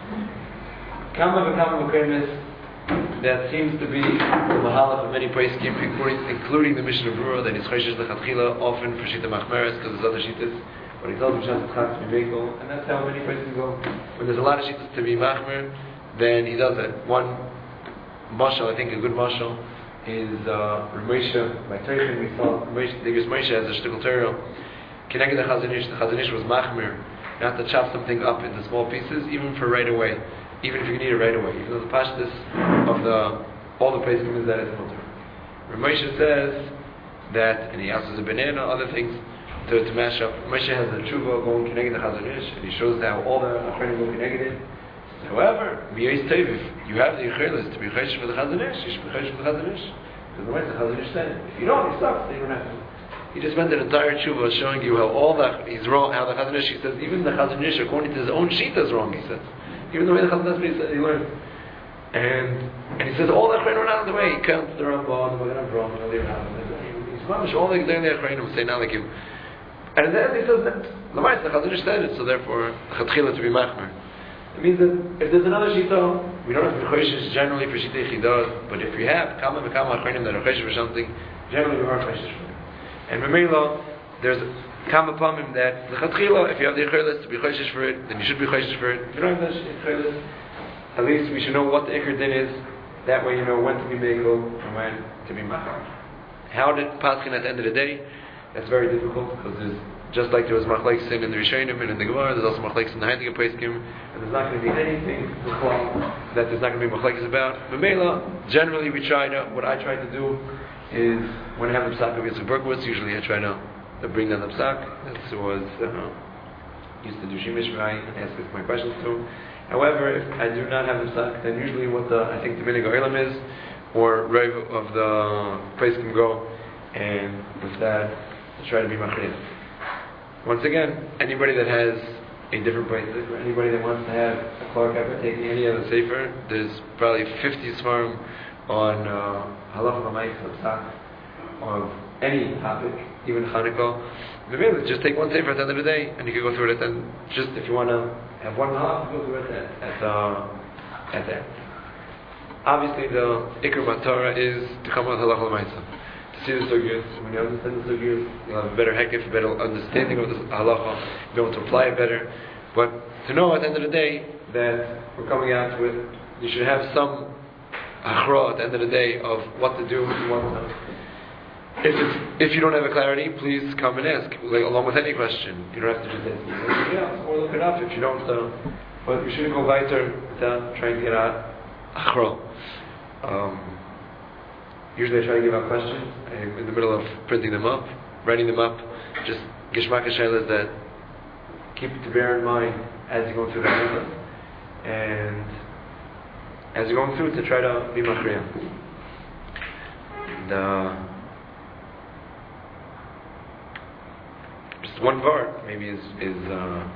[SPEAKER 1] Kama v'kama v'kremis that seems to be the mahalach of many poskim, including, including the Mishnah Berurah, that is Choshesh L'Chatchila, often for Shita Machmeres, because there's other Shitas, but he tells B'Shas Chag to be Mekel, and that's how many poskim go. When there's a lot of Shitas to be Machmer, then he does it. One mashal, I think a good mashal, is uh, Ramesha, by Teichen we saw, the Gus Moshe has a shtickle Torah, Keneged the Chazon Ish, the Chazon Ish was Machmer, not to chop something up into small pieces, even for right away. Even if you can eat it right away, even though the pashtus of the all the places is that it's mutter. Ramosha says that, and he asks a banana, other things to, to mash up. Ramosha has the tshuva going connected the Chazon Ish, and he shows how all the achronim go connected. However, b'yais tev, if you have the yichelis to be choshesh for the Chazon Ish, you should be choshesh for the Chazon Ish, because the way the Chazon Ish said, if you don't, you suck. Then you don't have to. He just spent an entire tshuva showing you how all that he's wrong. How the Chazon Ish, he says, even the Chazon Ish, according to his own shita, is wrong. He says. Even the way the Chazon Ish said he learned. And and he says all the Achreinim are not on the way. He counts the Ramban, the Magen Avraham, and the Avraham. He's mamish all the Achreinim say now like him. And then he says that the Chazon Ish said it, so therefore Chatchila to be Machmer. It means that if there's another Shita, we don't have to be Choshesh generally for Shita Yichidah, but if you have Kama v'Kama Achreinim that are Choshesh for something, generally we are Choshesh for it. And Memela, there's Kama Pamim that the Chatchila, if you have the Yichelis to be Choshesh for it, then you should be Choshesh for it. If you don't have the Yichelis, at least we should know what the Iker Din is. That way you know when to be Mekel and when to be Machar. How did Paskin at the end of the day? That's very difficult because there's, just like there was Machlekes in the Rishonim and in the Gemara, there's also Machlekes in the Heilige Poskim, and there's not going to be anything that there's not going to be Machlekes about. Memela, generally we try to, what I try to do is, when I have the Psak of Yitzchak Berkowitz, usually I try to, to bring down the Psak. This was, uh, used to do Shemish Rai and ask my questions to him. However, if I do not have the Psak, then usually what the, I think the Minig Olam is, or Rav of the place can go, and with that, I try to be Machriya. Once again, anybody that has a different place, or anybody that wants to have a Clark ever taking any other Sefer, there's probably fifty Svarim on uh, Halacha B'Mayis of Psak. of any topic, even Hanukkah, maybe just take one sefer at the end of the day, and you can go through it. And just if you want to have one half, go through it at at, uh, at that. Obviously, the Iker Batara is to come with halacha l'maisa, to see the sugyas. When you understand the sugyas, you'll have a better hekif, a better understanding of the halacha, you'll be able to apply it better. But to know at the end of the day that we're coming out with, you should have some achra at the end of the day of what to do. What to, if it's, if you don't have a clarity, please come and ask, like, along with any question. You don't have to just ask somebody else or look it up if you don't. Uh, but you shouldn't go weiter without trying to get out achra. Um, usually I try to give out questions. I'm in the middle of printing them up, writing them up. Just gishmak shaylas that keep to bear in mind as you go through the Halacha, and as you're going through to try to be machriya. And uh, just one part maybe is is uh,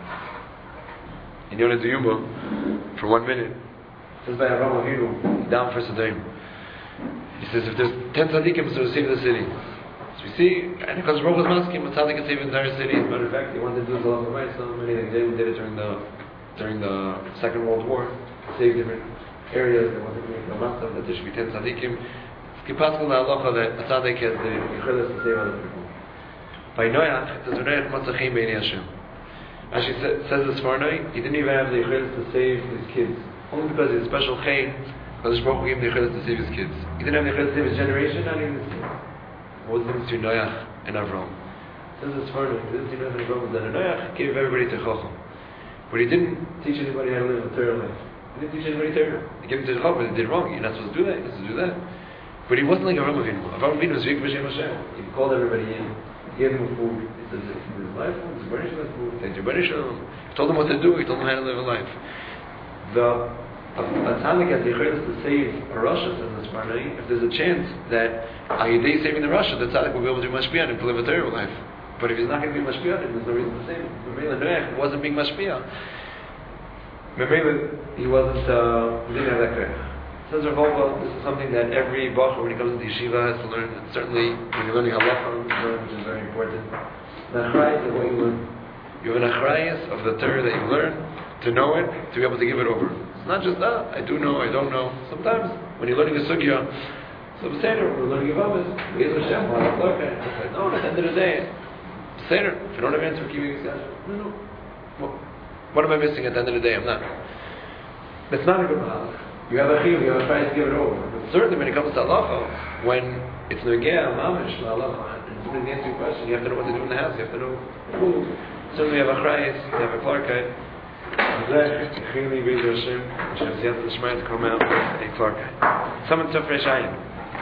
[SPEAKER 1] in Yonah Duyuma for one minute. It says by Avraham Avinu down for Sodom. He says if there's ten tzaddikim to save the city. So we see, and because Baruch was masking, a tzaddik can save the entire city. As a matter of fact, they wanted to do this a lot more. So many things they did it during the during the Second World War, save different areas. They wanted to make a matzah that there should be ten tzaddikim. It's kipaskal na halacha that a tzaddik has the yichilus to save other people. By Noach, it says Noach matzachim b'nei Hashem. Actually, says this for Noach, he didn't even have the yichilus to save his kids. Only because he's a special chayin, because Baruch gave him the yichilus to save his kids. He didn't have the yichilus to save his generation, not even his kids. What was the difference between Noach and Avram? Says this for Noach, the difference between Noach and Avram was that Noach gave everybody to Chacham. But he didn't teach anybody how to live a Torah life. He didn't teach anybody Torah. He gave it to Chacham, but they did wrong. You're not supposed to do that, you're supposed to do that. But he wasn't like Avram Avinu. Avram Avinu was Vik B'Shem Hashem. He called everybody in, he gave them food. He said, this is life food, this is B'Nai Shalom food, thank you B'Nai Shalom. He told them what to do, he told them how to live a life. The A, a tzaddik has the yichilus to save a Russia, says this Barnei. If there's a chance that Ayidei saving the Russia, the tzaddik will be able to do mashpia and to live a terrible life. But if he's not going to be mashpia, then there's no reason to save him. Memela Noach wasn't being mashpia. Memela, he wasn't, uh, he didn't have that koyach. Says Rav Wolbe, this is something that every bacher when he comes to yeshiva has to learn. And certainly when you're learning halacha, which is very important. The achrayus is what you learn. You have an achrayus of the Torah that you learn, to know it, to be able to give it over. It's not just that, I do know, I don't know. Sometimes, when you're learning a sugya, so Seder, we're learning Yavamas, we have Hashem, we're not looking. It's like, no, at the end of the day, Seder, if you don't have answer, keep it discussion. No, no. Well, what am I missing at the end of the day? I'm not. That's not a good halach. You have a chiyuv, you have a try to give it over. But certainly when it comes to halacha, when it's negea, mamish, halacha, and somebody's answering a question, you have to know what to do in the house, you have to know food. Certainly you have a chrayis, you have a clarkite. To come out with a clarkite. Someone took fresh ayin.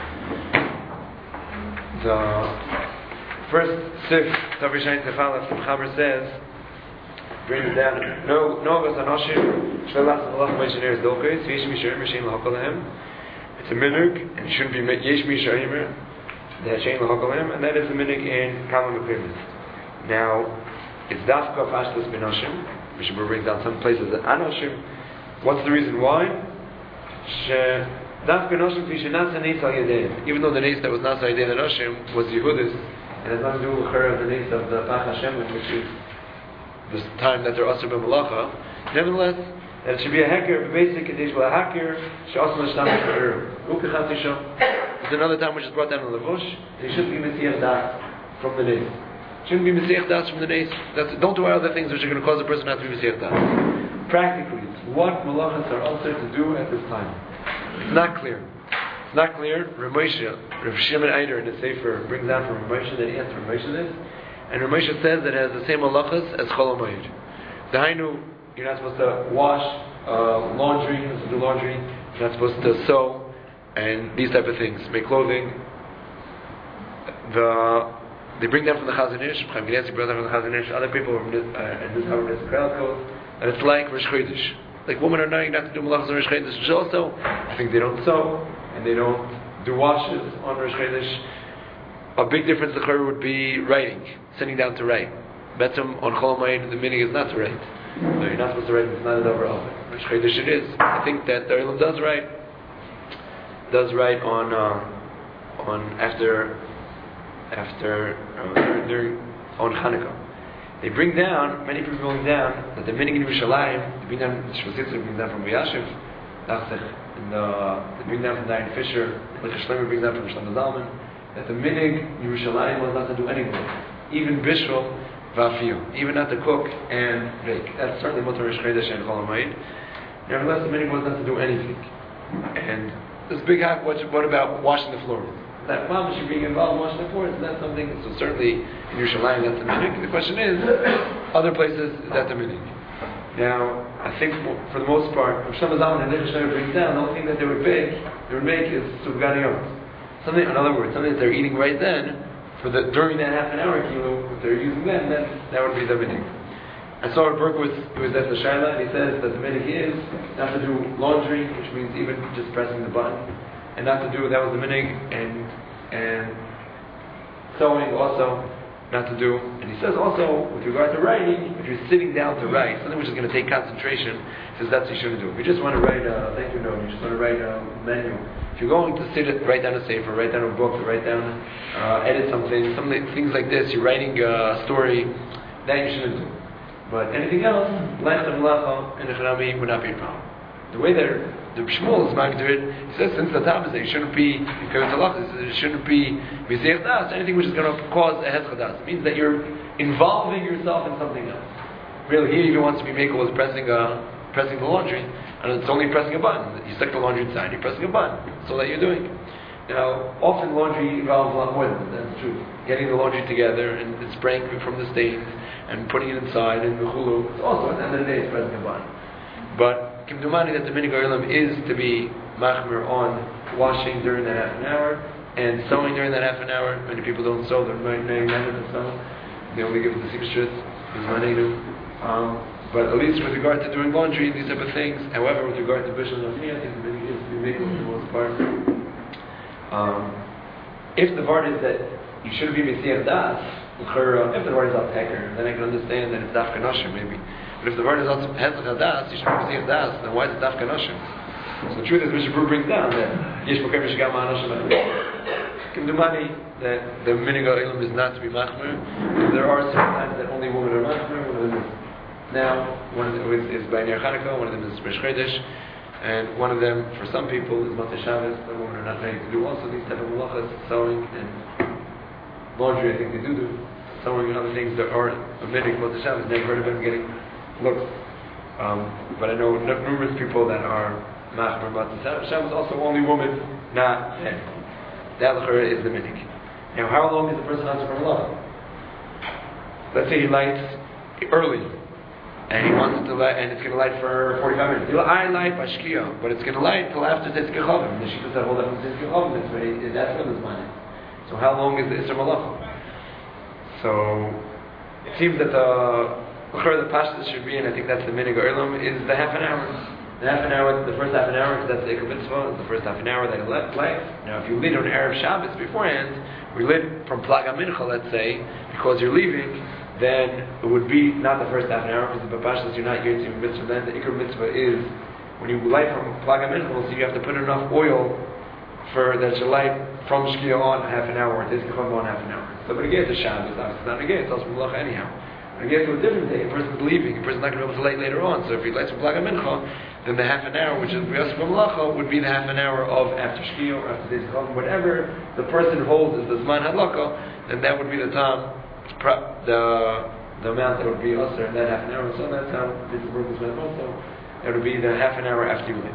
[SPEAKER 1] The first sif, Tavrish Ayin Tefalef, the Chaber says, bring it down. No, no of us anoshim. Shvelas Allah Meishaner Dolkes. Yesh Misharim Mishaim Lahakolahem. It's a minhag, and it shouldn't be Yesh Misharim. The Hashem Lahakolahem, and that is the minhag in Kama Mekrimis. Now, it's Dafka Fashtas Benoshim. Mishabur brings down some places that Anoshim. What's the reason why? Even though the nace that was not Sayyidei Anoshim was Yehudis, and has nothing to do with her, the nace of the Pach Hashem, which is the time that they're Asr B'Malacha, nevertheless, that it should be a hacker, a basic condition, a hacker, Sh'asma Sh'tamah Sh'er, Ukechat It's another time which is brought down in the bush, and he shouldn't be Messiah Das from the nace. Shouldn't be Messiah Das from the nace. That's, don't do other things which are going to cause a person not to be Messiah Das. Practically, what malachas are also to do at this time? It's not clear. It's not clear. Rav Moshe, Rav Shimon Eider in the Sefer brings down from Rav Moshe that he answers Rav Moshe this, and Rav Moshe says that it has the same malachas as Chol HaMoed. Dahainu, you're not supposed to wash uh, laundry, you're not supposed to do laundry, you're not supposed to sew, and these type of things, make clothing. The They bring down from the Chazon Ish, Chaim Kanievsky brought down from the Chazon Ish, other people from this, uh, in this Harvard Israel code, and it's like Rosh Chodesh. Like women are knowing not to do malachas on Rosh Chodesh, which also, I think they don't sew, and they don't do washes on Rosh Chodesh. A big difference the Chor would be writing, sitting down to write. Betzim on Chol HaMoed, the meaning is not to write. No, you're not supposed to write, it's not a davar oven. Rosh Chodesh it is. I think that the Olam does write, does write on, uh, on after after uh, during on Hanukkah. They bring down, many people bring down that the minig in Yerushalayim, they bring down, Shvasitzer brings down from Yashiv, and uh, they bring down from Diane Fisher, like Shlomo brings down from Shlomo Zalman, that the minig in Yerushalayim was not to do anything, even Bishul, Vafiyu, even not to cook and bake. That's certainly Mutar Rish Chodesh and Chol HaMoed. Nevertheless, the minig was not to do anything. And this big hack, what, what about washing the floors? That mom should be involved in washing the floors, that's something, so certainly in Yerushalayim that's the minig. The question is, other places, is that the minig? Now, I think for the most part, if Shlomo Zalman and Lichas Shlomo brings down, the only thing that they would bake, they would make is Sufganiyot. Something, in other words, something that they're eating right then, for the during that half an hour kilo, if they're using them, then that would be the minig. I saw at Berkowitz, who was at the Shaila, and he says that the minig is not to do laundry, which means even just pressing the button, and not to do, that was the minig, and and sewing also not to do. And he says also, with regard to writing, if you're sitting down to write, something which is going to take concentration, he says that's what you shouldn't do. If you just want to write a thank you note, you just want to write a menu, if you're going to sit, write down a sefer, write down a book, write down, uh, edit something, something, things like this, you're writing a story, that you shouldn't do. But anything else, life and malacha and echanami would not be a problem. The way that the Shmuel is magdir, he says since the top is there, it shouldn't be it shouldn't be mizeh das, anything which is going to cause a hezch das. It means that you're involving yourself in something else. Really, he even wants to be makel was pressing uh, pressing the laundry, and it's only pressing a button. You stick the laundry inside, you're pressing a button. That's all that you're doing. Now, often laundry involves a lot more than that. That's true. Getting the laundry together and spraying from the stains and putting it inside and the hulu. It's also at the end of the day, it's pressing a button. But Kimdumani that the minig olam is to be machmer on washing during that half an hour and sewing during that half an hour. Many people don't sew; they're not to sew. They only give it the seamstress. Um, but at least with regard to doing laundry, these type of things. However, with regard to bishul and I think the minig is to be making for the most part. Um, if the word is that you shouldn't be mesiach das, if the word is al teker, then I can understand that it's dafka noshim maybe. But if the word is also hezach das, you should be mesiach das, then why is it dafka noshim? So the truth is, Mishnah Berurah brings down that yesh bokem mishgam ma'anoshim Kimdumani that the minig olam is not to be machmer. There are certain times that only women are machmer. One of them is now, one of them is, is by Ner Chanukah, one of them is Rish Chodesh. And one of them, for some people, is Motzei Shabbos. Some women are not ready to do also these type of malachas, sewing and laundry. I think they do do sewing and other things that are omitting Motzei Shabbos. Never heard of them getting looks. Um, but I know n- numerous people that are machmer Motzei Shabbos. Also, only women, not men. That lachara is the minig. Now, how long is the person answer from Allah? Let's say he lights early. And he wants it to light, and it's going to light for forty-five minutes. He'll, I light Bashkiya, but it's going to light till after Tzedek Chavim. The Shita said, hold up Tzedek Chavim, that's very, that's from his mind. So how long is the Isra Malacha? So, it seems that the, the Pashtas should be, and I think that's the Minig Olam, is the half an hour. The half an hour, the first half an hour, because that's the Ikar Mitzvah, it's the first half an hour that he light. Now, if you lit on Erev Shabbos beforehand, we lit from Plaga Mincha, let's say, because you're leaving, then it would be not the first half an hour, because the Bapashtas you're not using mitzvah. Then the Ikar mitzvah is when you light from Plaga Mincha, so you have to put enough oil for that you light from Shkia on half an hour, or Tizkachon on half an hour. So, but again, it's Shabbos, obviously it's not again, it's also Malach anyhow. But again, to a different day, a person's leaving, a person's not going to be able to light later on. So if he lights from Plaga Mincha, then the half an hour, which is B'yas Malacha, would be the half an hour of after Shkia or after Tizkachon, whatever the person holds as the Zman Hadlaka, then that would be the time. The the amount that would be usher in that half an hour, so that's how this is broken with also. It would be the half an hour after you leave.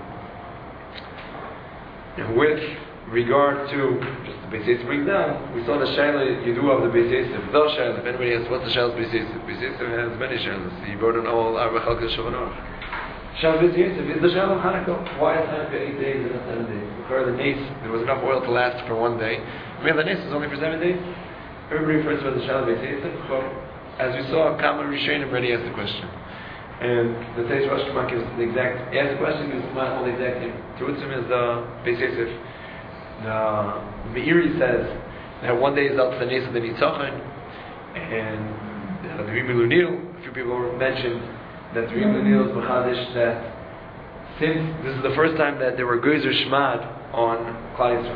[SPEAKER 1] And with regard to just the Beis Yosef brings down, we saw the Shaila you do of the Beis Yosef. The Shaila, if anybody asks what's the Shaila's Beis Yosef, Beis Yosef has many Shailas. He wrote on all Arba Chalkas Shulchan Aruch. Shaila Beis Yosef is the Shaila of Hanukkah. Why is Hanukkah eight days and not seven days? Because the Nes, there was enough oil to last for one day. I mean, the Nes is only for seven days. Everybody refers to it as the Shaila Beis Yosef. So, as we saw, Kama Rishonim already asked the question. And the Teish Rosh Kamak is the exact, he asked the question, is not all the exact name. Terutzim is the Beis Yosef. The Meiri says that one day is Al Tzanes of the Nitzachon, and the Rebbe Lunil, a few people mentioned that the Rebbe Lunil is Mechadish that since this is the first time that there were Gezer Shmad on Klal Yisrael.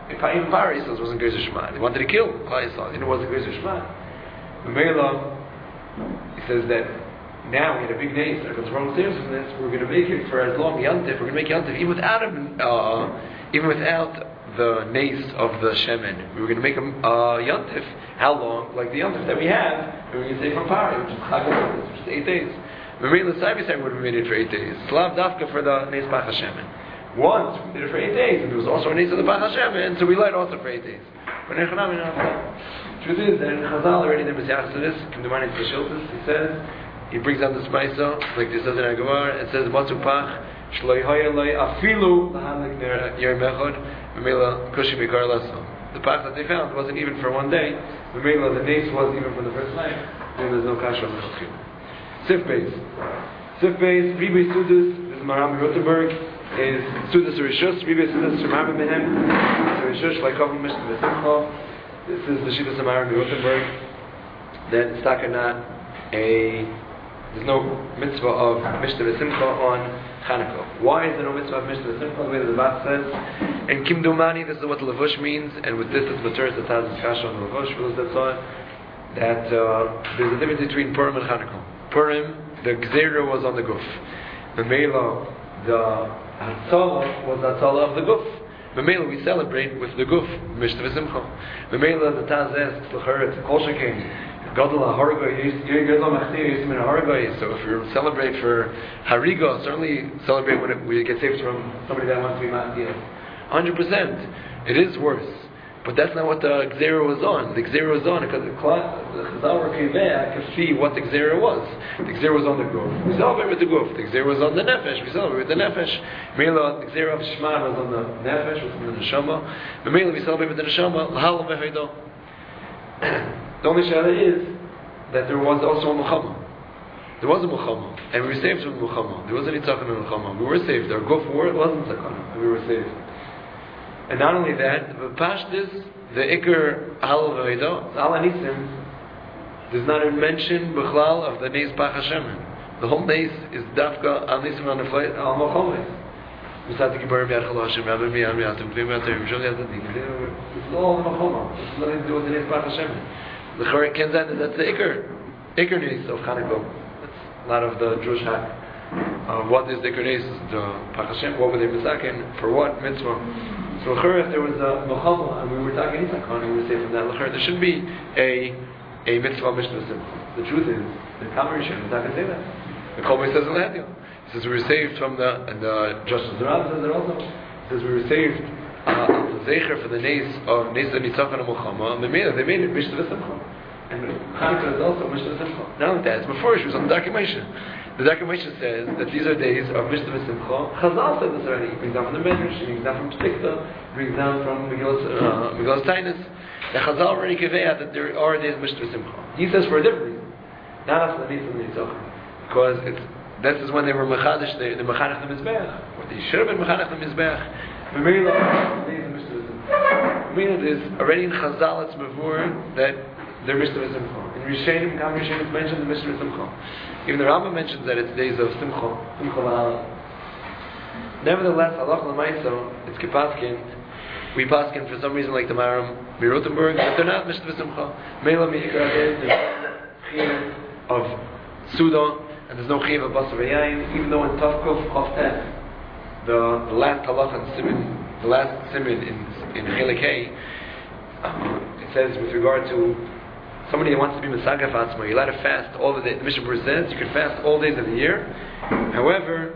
[SPEAKER 1] even Parah Yisrael wasn't Gerzer Shema. They wanted to kill Klal Yisrael, and it wasn't Gerzer Shema. Mela, he says that now we had a big nace. There comes wrong serious from this. We're going to make it for as long Yantif. We're going to make Yantif even without him, uh, even without the nace of the shemen. We were going to make him uh, Yantif. How long? Like the Yantif that we have. We're going to say from Parah, which is Chag HaMoed, which is eight days. Mela Savi said would have made it for eight days. Slav Dafka for the nace Pach HaShemen. Once we did it for eight days, and there was also a nace of the Pach HaShemen, so we light also for eight days. But in Echanam, truth is that in Chazal already there was Yachas to this. Kimdumani Tzashiltis, he says. He brings out the Spaiso, like this says in Agamar. It says, Matzu Pach, Shloi Hoya Loi Afilu Lahadlik Ner Yer Mechod, Memela Kushi Mikar Lasso. The Pach that they found wasn't even for one day. Memela, the nace was even for the first night. And there's no Kasha on the Chilchim. Sif Beis. Sif Beis, Ribe Sudus, this is Maram Rotenberg, is Sudus Rishus, Ribe Sudus Shemam Mehem, Rishus, like Kovim Mishnah V'Simcha. This is the Shita Maram Rotenberg. Then it's not a There's no mitzvah of Mishnah V'Simcha on Chanukah. Why is there no mitzvah of Mishnah V'Simcha? The way that the Bach says, and Kimdumani, this is what Levush means, and with this it's Matur, the Taz Kasha on Levush, for those that saw it, that uh, there's a difference between Purim and Chanukah. Purim, the Gzera was on the Guf. The Mela, the Hatzalah was the Hatzalah of the Guf. The Mela we celebrate with the Guf, Mishnah V'Simcha. The Mela, the Taz asks, L'cheret, Kol Shekein, so if you celebrate for Hariga, certainly celebrate when it, we get saved from somebody that wants to be Ma'asiyah. one hundred percent. It is worse. But that's not what the Gzera was on. The Gzera was on because the Chazal were Kiveh could see what the Gzera was. The Gzera was on the Guf. We celebrate with the Guf. The Gzera was on the Nefesh. We celebrate with the Nefesh. Mela, the Gzera of Shema was on the Nefesh, was on the Neshama. But Mela, we celebrate with the Neshama. L'hal v'heido. The only shayla is that there was also a Muhammad. There was a Muhammad, and we were saved from Muhammad. There wasn't any Tzachon in Muhammad. We were saved. Our Guf war wasn't Tzachon, and we were saved. And not only that, the Pashtis, the Iker Hal V'Eido, Al Anisim, does not mention B'chlal of the Neis Pach HaShemen. The whole Neis is Dafka Al Nisim Al Nefleit Al Muhammad. This is all Muhammad. This is nothing to do with the Neis Pach HaShemen. The Chorek Kenzan is that's the Iker, Iker Neis of Chanukah. That's a lot of the Jewish hack. Uh, what is the Iker Neis? The Pach Hashem. What were they misakin? For what mitzvah? So L'chor, if there was a Muhammad and we were talking Isakon, and we would say from that L'chor, there should be a a mitzvah Mishnah Simcha. The truth is, the Kamarishan is not going to say that. The Kolbei says in Lahadiel. He says we were saved from the, and the Justice Zarab says it also. He says we were saved uh, Zecher for the Neis of Neis of Nitzachon and Muhammad, and they made it, they made it Mishnah Simcha. And Chanukah is also Mishnah Simcha. Not only that, it's before she was on the documentation. The documentation says that these are days of Mishnah V'Simcha. Chazal said this already. It brings down from the Medrash, it brings down from Psikta, it brings down from Megillas Tainus. The Chazal already conveyed that there are days of Mishnah V'Simcha. He says for a different reason. Not as the Neis of Nitzachon. Because it's, this is when they were Mechadish, the, the Mechanech the Mizbeach. Or they should have been Mechanech the Mizbeach. Memela, the days of Mishnah V'Simcha. Memela is already in Chazal, it's Mavur, that they're Mishnah V'Simcha. In Rishenim, Kam Rishenim, it's mentioned the Mishnah V'Simcha. Even the Rambam mentions that it's days of Simcha, Simcha L'Hala. Nevertheless, Halach L'Maiso, it's Kipaskin. We paskin for some reason like the Maram Mirotenberg, but they're not Mishnah V'Simcha. Mela Mi'ikar there's Chiyah of Suda, and there's no Chiyah of Basar V'Yayin, even though in Tavkuf Chofteh, the, the last Halach and Simin, the last Simin in, in Chelik Hay, uh, it says with regard to somebody that wants to be Mesagaf Atzma, you're allowed to fast all the days. The Mishnah Berurah says you can fast all days of the year. However,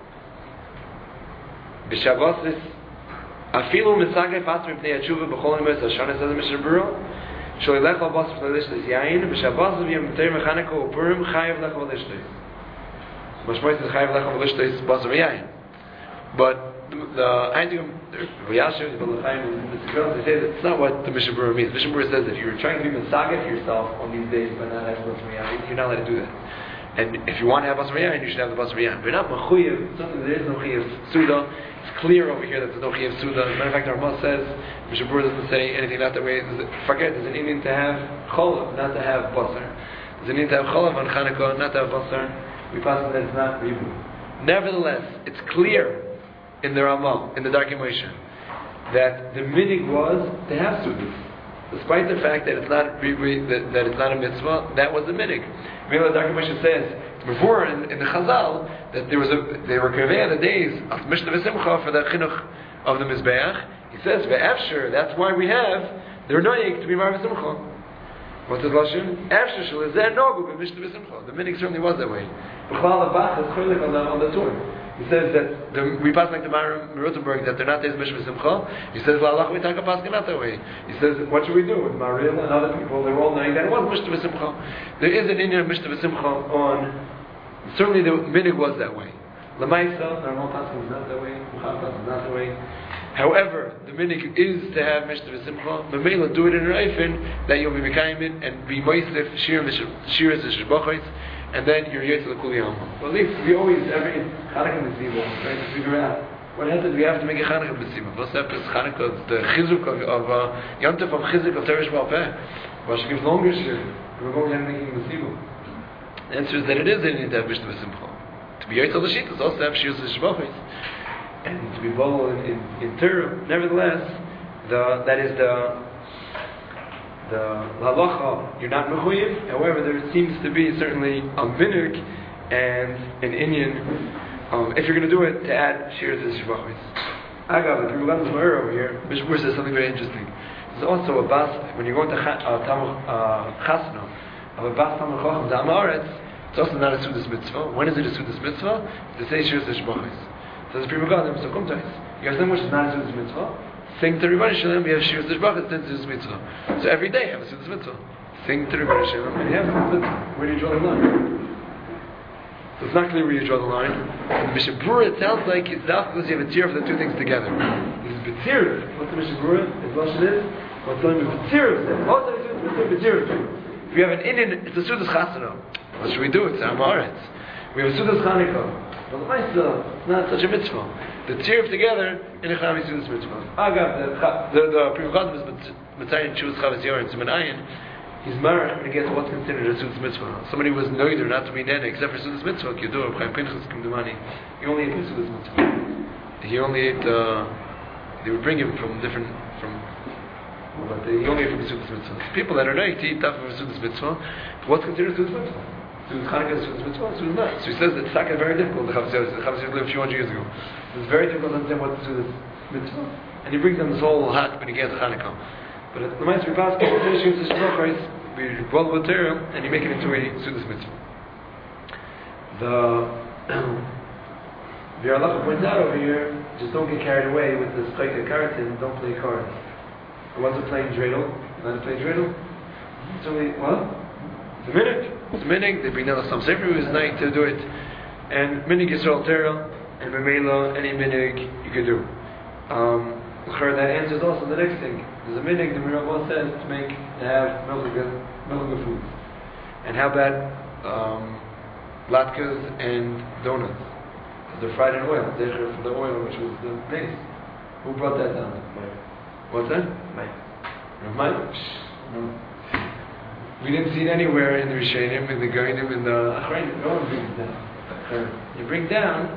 [SPEAKER 1] B'Shavos Afilu Mesagaf Atzma B'nei Atshuva B'chol Nimes Hashana, says the Mishnah Berurah. Sholilech Al Basar V'Lishlis Yain B'Shavos V'Yom Ter Mechanukah U'Purim Chayav Lech V'Lishlis. Mashmois is Chayav Lech V'Lishlis Basar V'Yain. But the Eindigum, the Yashiv, the Balachaim, they say that it's not what the Mishnah Berurah means. The Mishnah Berurah says that if you're trying to be Mesagaf yourself on these days but not have Basar V'Yain, you're not allowed to do that. And if you want to have Basar V'Yain, you should have the Basar V'Yain. But not Mechuyev, something there is no Chiyav Suda. It's clear over here that there's no Chiyav Suda. As a matter of fact, our Ramah says, Mishnah Berurah doesn't say anything not that way. Forget, there's an Indian to have Cholav, not to have Basar. There's an Indian to have Cholav on Chanukah, not to have Basar. We pass that it's not Ribu. Nevertheless, it's clear in the Ramah, in the Darkei Moshe, that the minig was to have sudas. Despite the fact that it's not that, that it's not a mitzvah, that was the minig. Mila Darkei Moshe says before in, in the Chazal that there was a they were kaveh the days of Mishnah V'Simcha for the chinuch of the Mizbeach. He says ve'efsher, that's why we have they're noyik to be mar v'simcha. What's the lashon? Efsher shel zeh nogu b'Mishnah V'Simcha. The minig certainly was that way. B'chlal Abach is cholik on the on the Torah. He says that the, we pass like the Maram Rutenberg that they're not days Mishnah V'Simcha. He says, "Well, Allah we take a pasuk not that way." He says, "What should we do with Maril and other people? They're all knowing that it was Mishnah V'Simcha. There is an Indian Mishnah V'Simcha on. Certainly, the minig was that way. Lamaisa, normal pasuk is not that way. Muchal pasuk is not that way. However, the minig is to have Mishnah V'Simcha. Memela do it in an eifin that you'll be mekayim it and be moisef shir shiras shishbachos. And then you're here to the Kuli Alma. Well, at least we always, every Chanukah Mitzvah, trying to figure out what happens. We have to make a Chanukah Mitzvah. What's that? Chanukah, the Chizuk of, of uh, Yom Tov of Chizuk of Teresh Baal Peh. What should give longer shir? We're going to making Mitzvah. The answer is that it is in to have Mishnah V'Simcha. To be Yotzal L'Shit is also to have Shir Zeshbachos. And to be Bol in, in, in Torah. Nevertheless, the, that is the the halacha, you're not mechuyev. However, there seems to be certainly a minig and an Indian, um, if you're going to do it, to add shir to the shvachos. Agav, if you got the Gemara over here, Mishmur says something very interesting. There's also a bas, when you go into chasna of a bas tamar chacham z'amaretz, it's also not a sudas mitzvah. When is it a sudas mitzvah? To say shir to the shvachos. So the people got them, so come to us. You guys know which is not a sudas mitzvah? Sing to Rebbeinu Shalom, we have Shir Zeshbachos, then Sudas Mitzvah. So every day have a Sudas Mitzvah. Sing to Rebbeinu Shalom, and you have Sudas Mitzvah. Where do you draw the line? So it's not clear where you draw the line. In the Mishnah Berurah, it sounds like it's not because you have a tier for the two things together. There's a B'tzirav. What's the Mishnah Berurah? His lashon is, what's the name of B'tzirav? What's the name of B'tzirav? If you have an Indian, it's a Sudas Chasana. What should we do? It's Amaretz. We have a Sudas Chanukah. Well, the Maisa, it's not such a mitzvah. The tzirif together in a Chavis Sudas mitzvah. Agav, the the Pri Megadim is Mitzayin Chuvas Chavis Yorin Siman Ayin. He's married when he gets what's considered a Sudas mitzvah. Somebody who was noider not to be nene except for Sudas mitzvah. Kiyudur Chaim Pinchas Kumdumani. He only ate Sudas mitzvah. He only ate. Uh, they would bring him from different from. But he only ate from Sudas mitzvah. People that are noider to eat tough from Sudas mitzvah. What's considered Sudas mitzvah? Sudas Chanukah is Sudas mitzvah. Sudas not. So he says that it's not very difficult. The Chavis Yorin lived a few hundred years ago. It's very difficult to understand what to do this mitzvah. And he brings them this whole hat when he gets Chanukah. But at the Ma'aser we pass, we roll with Torah, and you make it into a Sudas mitzvah. The the Halacha points out over here, just don't get carried away with the Schleika Karatin, don't play cards. I want to play dreidel. You want to play dreidel? It's only, what? It's a minute. It's a minute. They bring down some sefer who is night to do it. And minig Yisrael Torah. And Mamela, any minig you could do. Um, that answers also the next thing. There's a minig, the Mirabah says, to make, to have melga foods. And how about um, latkes and donuts? They're fried in oil. They're for the oil, which was the base. Who brought that down? Mike. What's that? Mike. Mike? No. We didn't see it anywhere in the Rishonim, in the Goyim, in the Achrayim. No one brings it down. You bring down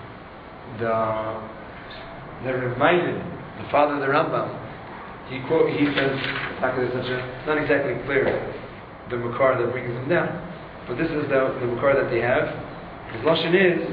[SPEAKER 1] the the reminded the father of the Rambam. He quote he says it's not exactly clear the makar that brings them down, but this is the the makar that they have. His lashon is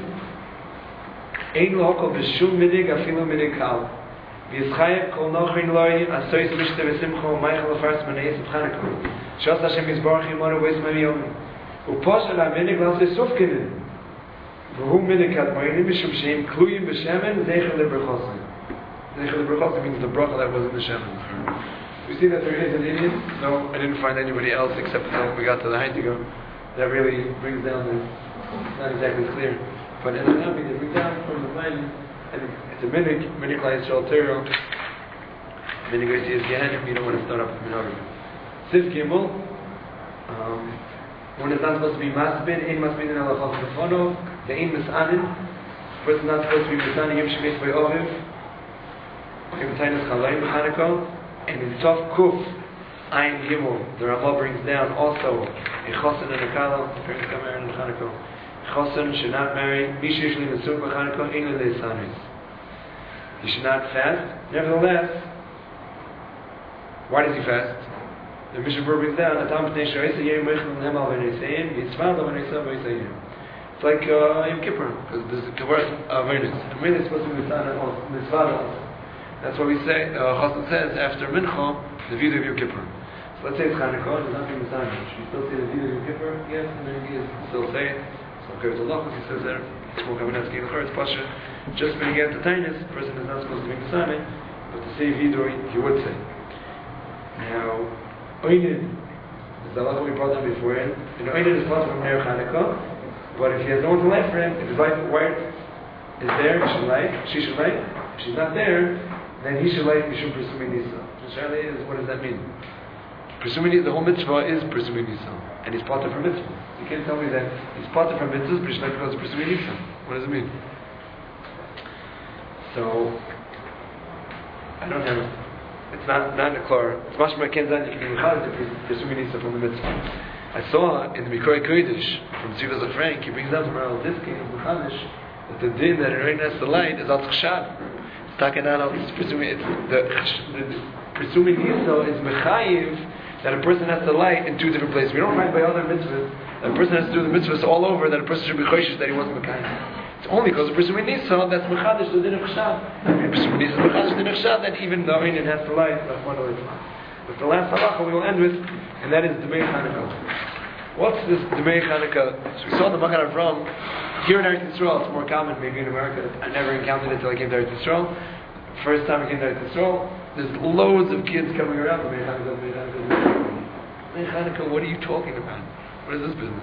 [SPEAKER 1] ein lokol b'shum midig afilu midig kal v'yischayev kol nochrin loy asoyis mishte v'simcho meichel afars maneis Chanukah shas Hashem yisbarach yimonu v'es mariyom u'poshel ha'midig l'aseh sufkinin. Who midikat mo'inim mishum sheim kluyim b'shemen zeichel lebrachosai. Zeichel lebrachosai means the bracha that was in the shemen. We see that there is an Indian. No, I didn't find anybody else except until we got to the Heidegger that really brings down this. It's not exactly clear, but in the Navi they bring down from the mind, and it's a minig, minig la Yisrael Torah. Minig is Gehenim. You don't want to start up with Minhagim. Siv Gimel. Um, one is not supposed to be masbid. Ein masbid in alachos lefono. The ein misanin. Person not supposed to be misanin. Yim shemis by oviv. Yim tainas chalayim Chanukah. And in Tov Kuf Ayin Gimel, the Ramah brings down also a chosen and a kala. The parents got married in Chanukah. Chosen should not marry. Misha usually nesur b'Chanukah. Ein l'leisanis. he should not fast. Nevertheless, why does he fast? The Mishnah Berurah brings down, it's like uh, Yom Kippur, because there's a Kavod Avernis. Avernis is supposed to be mitzvah. That's why we say, uh, Chassan says, after Mincha, the video of Yom Kippur. So let's say it's Chanukah, there's nothing mitzvah. Should we still say the video of Yom Kippur? Yes, and then he still say it. So okay, it's a lot, he says there, it's more Kavanas Gil Chor, it's Pasha. Just when you get to Tainis, the person is not supposed to be mitzvah, but to say video, he would say. Now, Oinid is the halacha we brought down before, and Oinid is part from Ner Chanukah. But if he has no one to light for him, if his wife is there, he should light, she should light. If she's not there, then he should light Mishum Presumei Nisa. Is what does that mean? Presumei, the whole mitzvah is Presumei Nisa, and he's part of her mitzvah. You can't tell me that he's part of her mitzvah, but he should light because of Presumei Nisa. What does it mean? So, I don't have. It's not not in the Klor. It's mashma kenzan. You can be mechal to Presumei Nisa from the mitzvah. I saw in the Mikra Kodesh from Tzivas of Frank, he brings down from Maral Diskin of Mechadish that the din that it rain has the light is al tzchshad. It's talking out, it's presuming, it's the, the presuming Yisrael is mechayiv that a person has to light in two different places. We don't find by other mitzvahs that a person has to do the mitzvahs all over, that a person should be choishes that he wasn't mechayiv. It's only because of presuming Yisrael that's mechadish the din of chshad. I mean, presuming Yisrael mechadish the din of chshad that even the rain has to light. That's one of the But the last halacha we will end with, and that is Demei Chanukah. What's this Demei Chanukah? So we saw the Magen Avram here in Eretz Yisrael. It's more common, maybe in America. I never encountered it until I came to Eretz Yisrael. First time I came to Eretz Yisrael, there's loads of kids coming around. Demei Chanukah, Demei Chanukah, Demei Chanukah. What are you talking about? What is this business?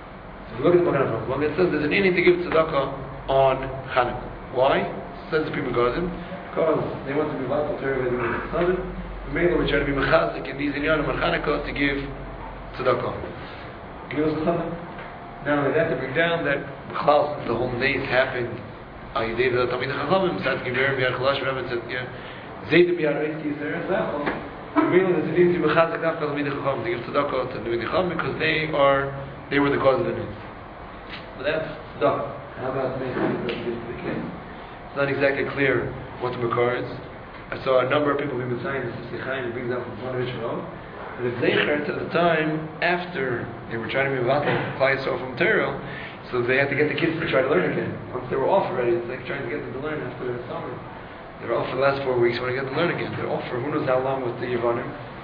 [SPEAKER 1] So look at the Magen Avram. Well, it says there's an inyan to give tzedakah on Chanukah. Why? Says the people Gazim, because they want to be vatal to everybody in the Sabbath. Maybe we try to be mechazik in these inyanim on Chanukah to give tzedakah. Give us a chana. Now, they have to bring down that B'chal, the whole days happened. Are you David Tamid Chachamim? Said Giver B'yar Chalash Rabbi said, yeah, Zaydim B'yar Reitki Yisrael Zachol. Really, there's a need to be mechazik Dafka Tamid Chachamim to give tzedakah to the Tamid Chachamim because they are they were the cause of the needs. But that's tzedakah. How about making it to the kids? It's not exactly clear what the makar is. I saw a number of people who've been saying this is Sechaim, it brings out from one of Israel. But if Zeichert at the time, after they were trying to be Vatal, Klal Yisrael from material, so they had to get the kids to try to learn again. Once they were off already, it's like trying to get them to learn after the summer. They were off for the last four weeks, want to get them to learn again. They're off for who knows how long with the Yevanim.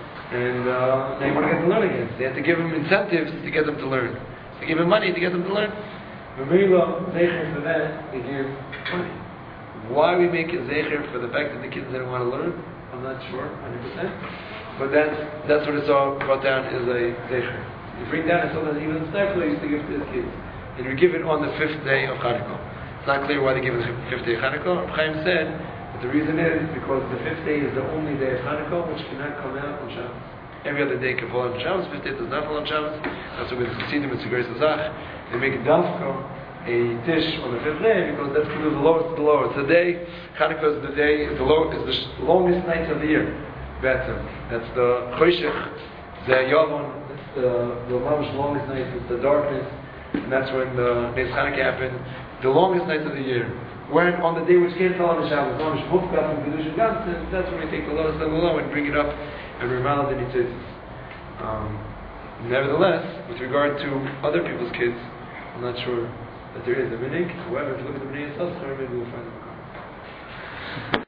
[SPEAKER 1] And uh, they want to get them to learn again. So they had to give them incentives to get them to learn. They give them money to get them to learn. Memela, Zeichert for that, they give money. Why we make a Zeichert for the fact that the kids didn't want to learn, I'm not sure, one hundred percent. But that's, that's what it's all brought down is a Zeicher. You bring down it so that even the Snarkler used to give to his kids. And you give it on the fifth day of Chanukah. It's not clear why they give it the fifth day of Chanukah. Chaim said that the reason is because the fifth day is the only day of Chanukah which cannot come out on Shabbos. Every other day can fall on Shabbos, fifth day does not fall on Shabbos. That's what we see them in Segeres Azach. They make a dafka, a dish on the fifth day because that's the lowest of the lowest. The day, Chanukah is the day, is the, low, is the sh- longest night of the year. Better. That's the Choshech, the Yavon, that's the, the Mamish longest night, it's the darkness, and that's when the Nes Chanukah happened, the longest night of the year. When on the day which can't fall on the Shabbos, Mamish Mufkat and Kedusha Gansen, that's when we take the lowest level low and bring it up and remal the Nitzitzis. Um, nevertheless, with regard to other people's kids, I'm not sure that there is a minig. However, if you look at the Bnei Yisrael, maybe we'll find them.